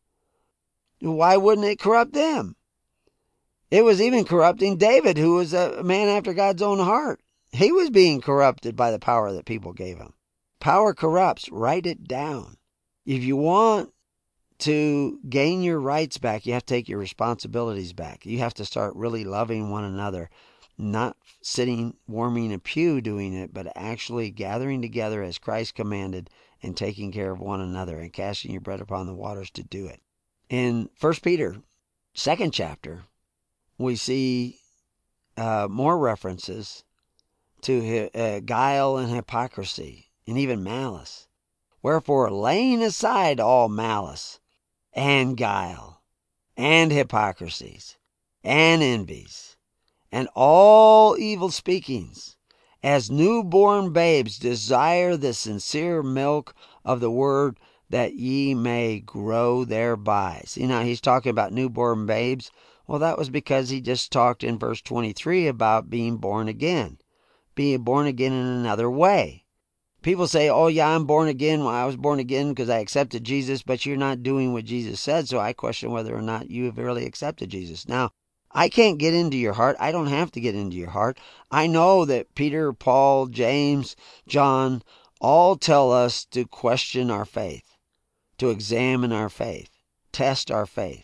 Why wouldn't it corrupt them? It was even corrupting David, who was a man after God's own heart. He was being corrupted by the power that people gave him. Power corrupts. Write it down. If you want to gain your rights back, you have to take your responsibilities back. You have to start really loving one another. Not sitting warming a pew doing it, but actually gathering together as Christ commanded and taking care of one another and casting your bread upon the waters to do it. In First Peter, second chapter, we see uh, more references to uh, guile and hypocrisy and even malice. Wherefore, laying aside all malice and guile and hypocrisies and envies, and all evil speakings, as newborn babes desire the sincere milk of the word, that ye may grow thereby. See, now he's talking about newborn babes. Well, that was because he just talked in verse twenty-three about being born again. Being born again in another way. People say, oh yeah, I'm born again. Well, I was born again because I accepted Jesus, but you're not doing what Jesus said, so I question whether or not you have really accepted Jesus. Now, I can't get into your heart. I don't have to get into your heart. I know that Peter, Paul, James, John all tell us to question our faith, to examine our faith, test our faith.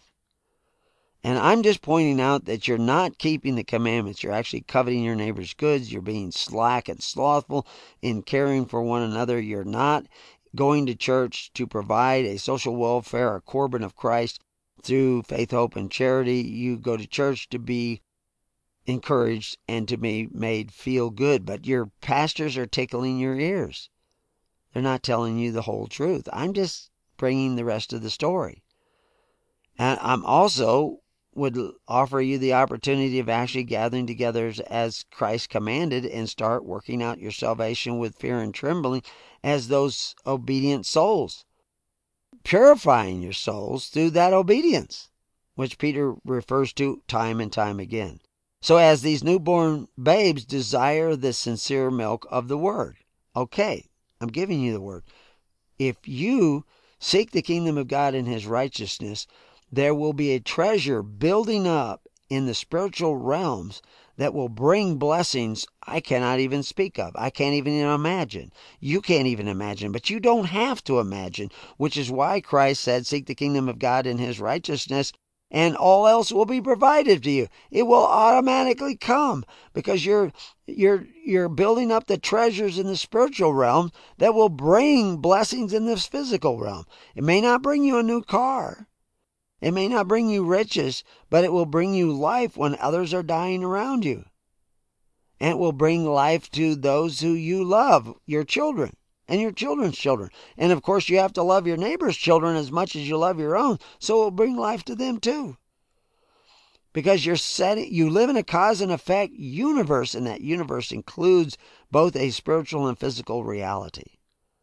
And I'm just pointing out that you're not keeping the commandments. You're actually coveting your neighbor's goods. You're being slack and slothful in caring for one another. You're not going to church to provide a social welfare, a Corban of Christ, through faith, hope, and charity. You go to church to be encouraged and to be made feel good. But your pastors are tickling your ears. They're not telling you the whole truth. I'm just bringing the rest of the story. And I'm also would offer you the opportunity of actually gathering together as Christ commanded and start working out your salvation with fear and trembling as those obedient souls, purifying your souls through that obedience, which Peter refers to time and time again. So as these newborn babes desire the sincere milk of the word. Okay, I'm giving you the word. If you seek the kingdom of God and his righteousness, there will be a treasure building up in the spiritual realms that will bring blessings I cannot even speak of. I can't even imagine. You can't even imagine, but you don't have to imagine, which is why Christ said, seek the kingdom of God and his righteousness, and all else will be provided to you. It will automatically come because you're you're you're building up the treasures in the spiritual realm that will bring blessings in this physical realm. It may not bring you a new car. It may not bring you riches, but it will bring you life when others are dying around you. And it will bring life to those who you love, your children and your children's children. And of course, you have to love your neighbor's children as much as you love your own, so it will bring life to them too. Because you're setting, you live in a cause and effect universe, and that universe includes both a spiritual and physical reality.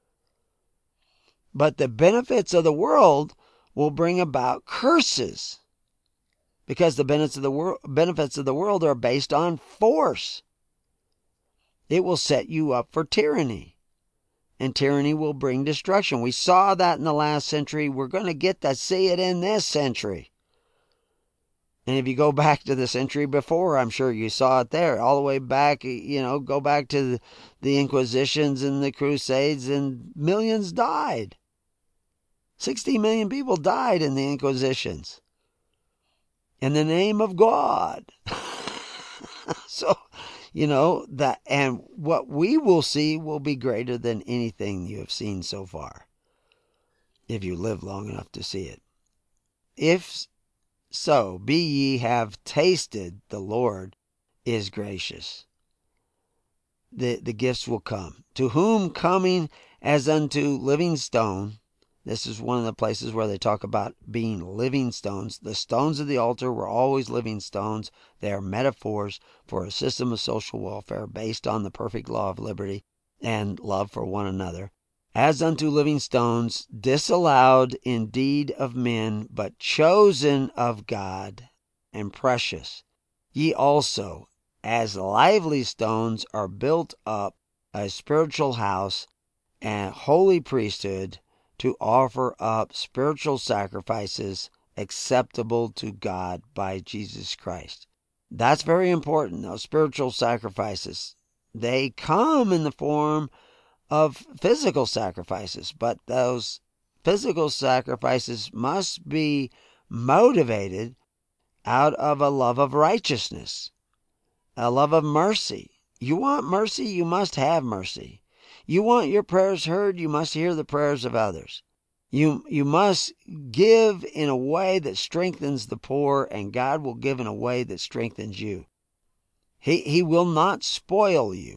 But the benefits of the world will bring about curses, because the benefits of the world, benefits of the world are based on force. It will set you up for tyranny, and tyranny will bring destruction. We saw that in the last century. We're going to get to see it in this century. And if you go back to the century before, I'm sure you saw it there. All the way back, you know, go back to the, the Inquisitions and the Crusades, and millions died. sixty million people died in the Inquisitions in the name of God. So, you know, that, and what we will see will be greater than anything you have seen so far, if you live long enough to see it. If so, be ye have tasted the Lord is gracious. The, the gifts will come. To whom coming as unto living stone. This is one of the places where they talk about being living stones. The stones of the altar were always living stones. They are metaphors for a system of social welfare based on the perfect law of liberty and love for one another. As unto living stones, disallowed indeed of men, but chosen of God and precious. Ye also, as lively stones, are built up a spiritual house and holy priesthood, to offer up spiritual sacrifices acceptable to God by Jesus Christ. That's very important, those spiritual sacrifices. They come in the form of physical sacrifices, but those physical sacrifices must be motivated out of a love of righteousness, a love of mercy. You want mercy, you must have mercy. You want your prayers heard, you must hear the prayers of others. You, you must give in a way that strengthens the poor, and God will give in a way that strengthens you. He, he will not spoil you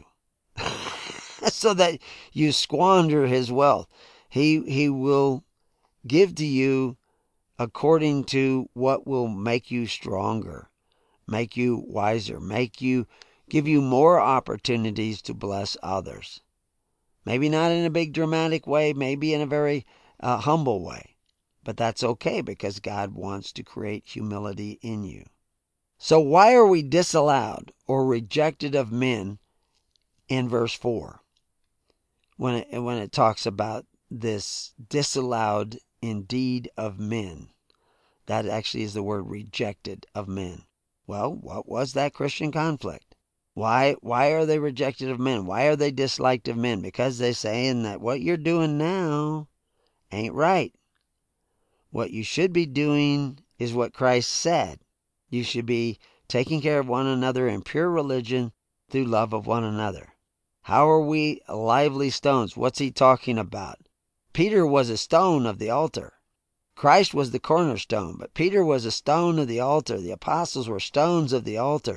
so that you squander his wealth. He, he will give to you according to what will make you stronger, make you wiser, make you, give you more opportunities to bless others. Maybe not in a big dramatic way, maybe in a very uh, humble way. But that's okay, because God wants to create humility in you. So why are we disallowed or rejected of men in verse four? When it, when it talks about this disallowed indeed of men. That actually is the word rejected of men. Well, what was that Christian conflict? Why why are they rejected of men? Why are they disliked of men? Because they're saying that what you're doing now ain't right. What you should be doing is what Christ said. You should be taking care of one another in pure religion through love of one another. How are we lively stones? What's he talking about? Peter was a stone of the altar. Christ was the cornerstone, but Peter was a stone of the altar. The apostles were stones of the altar.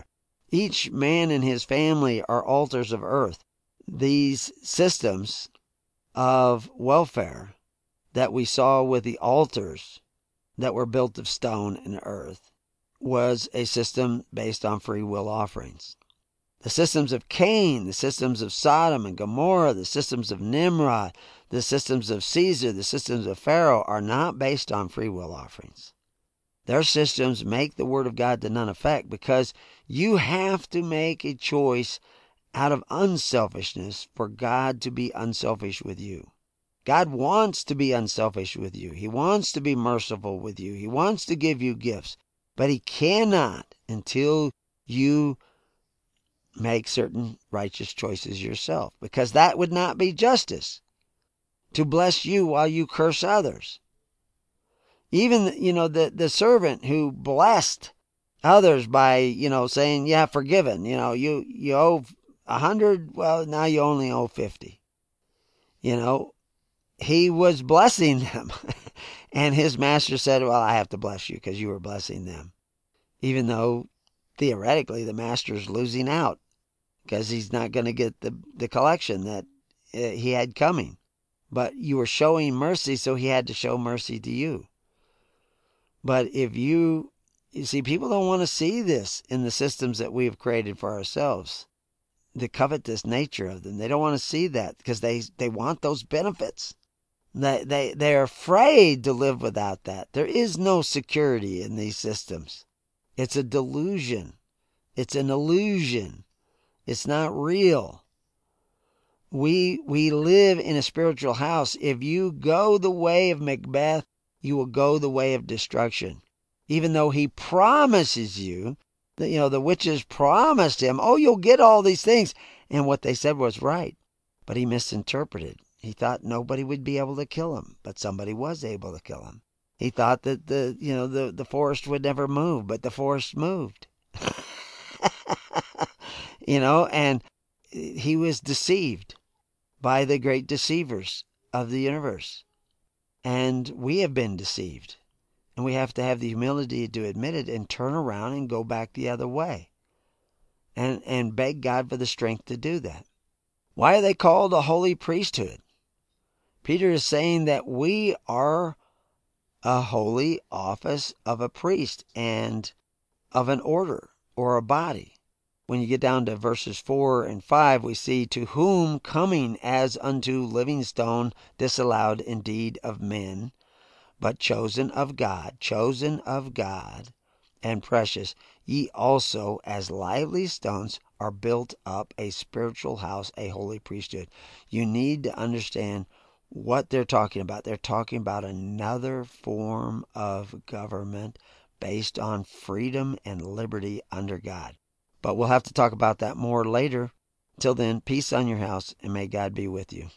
Each man and his family are altars of earth. These systems of welfare that we saw with the altars that were built of stone and earth was a system based on free will offerings. The systems of Cain, the systems of Sodom and Gomorrah, the systems of Nimrod, the systems of Caesar, the systems of Pharaoh are not based on free will offerings. Their systems make the Word of God to none effect because you have to make a choice out of unselfishness for God to be unselfish with you. God wants to be unselfish with you. He wants to be merciful with you. He wants to give you gifts, but He cannot until you make certain righteous choices yourself, because that would not be justice, to bless you while you curse others. Even, you know, the, the servant who blessed others by, you know, saying, yeah, forgiven, you know, you, you owe a hundred, well, now you only owe fifty. You know, he was blessing them. And his master said, well, I have to bless you because you were blessing them. Even though, theoretically, the master's losing out because he's not going to get the, the collection that uh, he had coming. But you were showing mercy, so he had to show mercy to you. But if you, you see, people don't want to see this in the systems that we have created for ourselves. The covetous nature of them. They don't want to see that because they, they want those benefits. They, they, they're afraid to live without that. There is no security in these systems. It's a delusion. It's an illusion. It's not real. We, we live in a spiritual house. If you go the way of Macbeth, you will go the way of destruction. Even though he promises you, that, you know, the witches promised him, oh, you'll get all these things. And what they said was right. But he misinterpreted. He thought nobody would be able to kill him, but somebody was able to kill him. He thought that the, you know, the, the forest would never move, but the forest moved. You know, and he was deceived by the great deceivers of the universe. And we have been deceived. And we have to have the humility to admit it and turn around and go back the other way. And, and beg God for the strength to do that. Why are they called a holy priesthood? Peter is saying that we are a holy office of a priest and of an order or a body. When you get down to verses four and five, we see, to whom coming as unto living stone, disallowed indeed of men, but chosen of God, chosen of God, and precious, ye also as lively stones are built up a spiritual house, a holy priesthood. You need to understand what they're talking about. They're talking about another form of government based on freedom and liberty under God. But we'll have to talk about that more later. Till then, peace on your house, and may God be with you.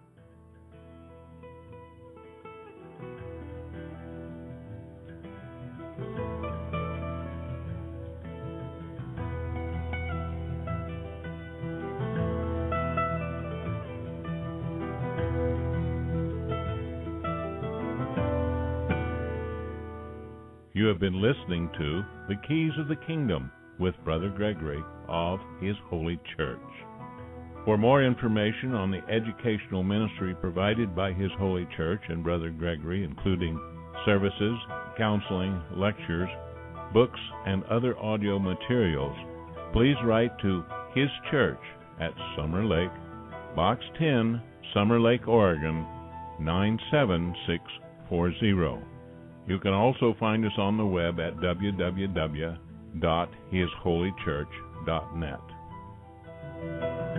You have been listening to The Keys of the Kingdom with Brother Gregory of His Holy Church. For more information on the educational ministry provided by His Holy Church and Brother Gregory, including services, counseling, lectures, books, and other audio materials, please write to His Church at Summer Lake, Box ten, Summer Lake, Oregon, nine seven six four zero. You can also find us on the web at w w w dot his holy church dot net.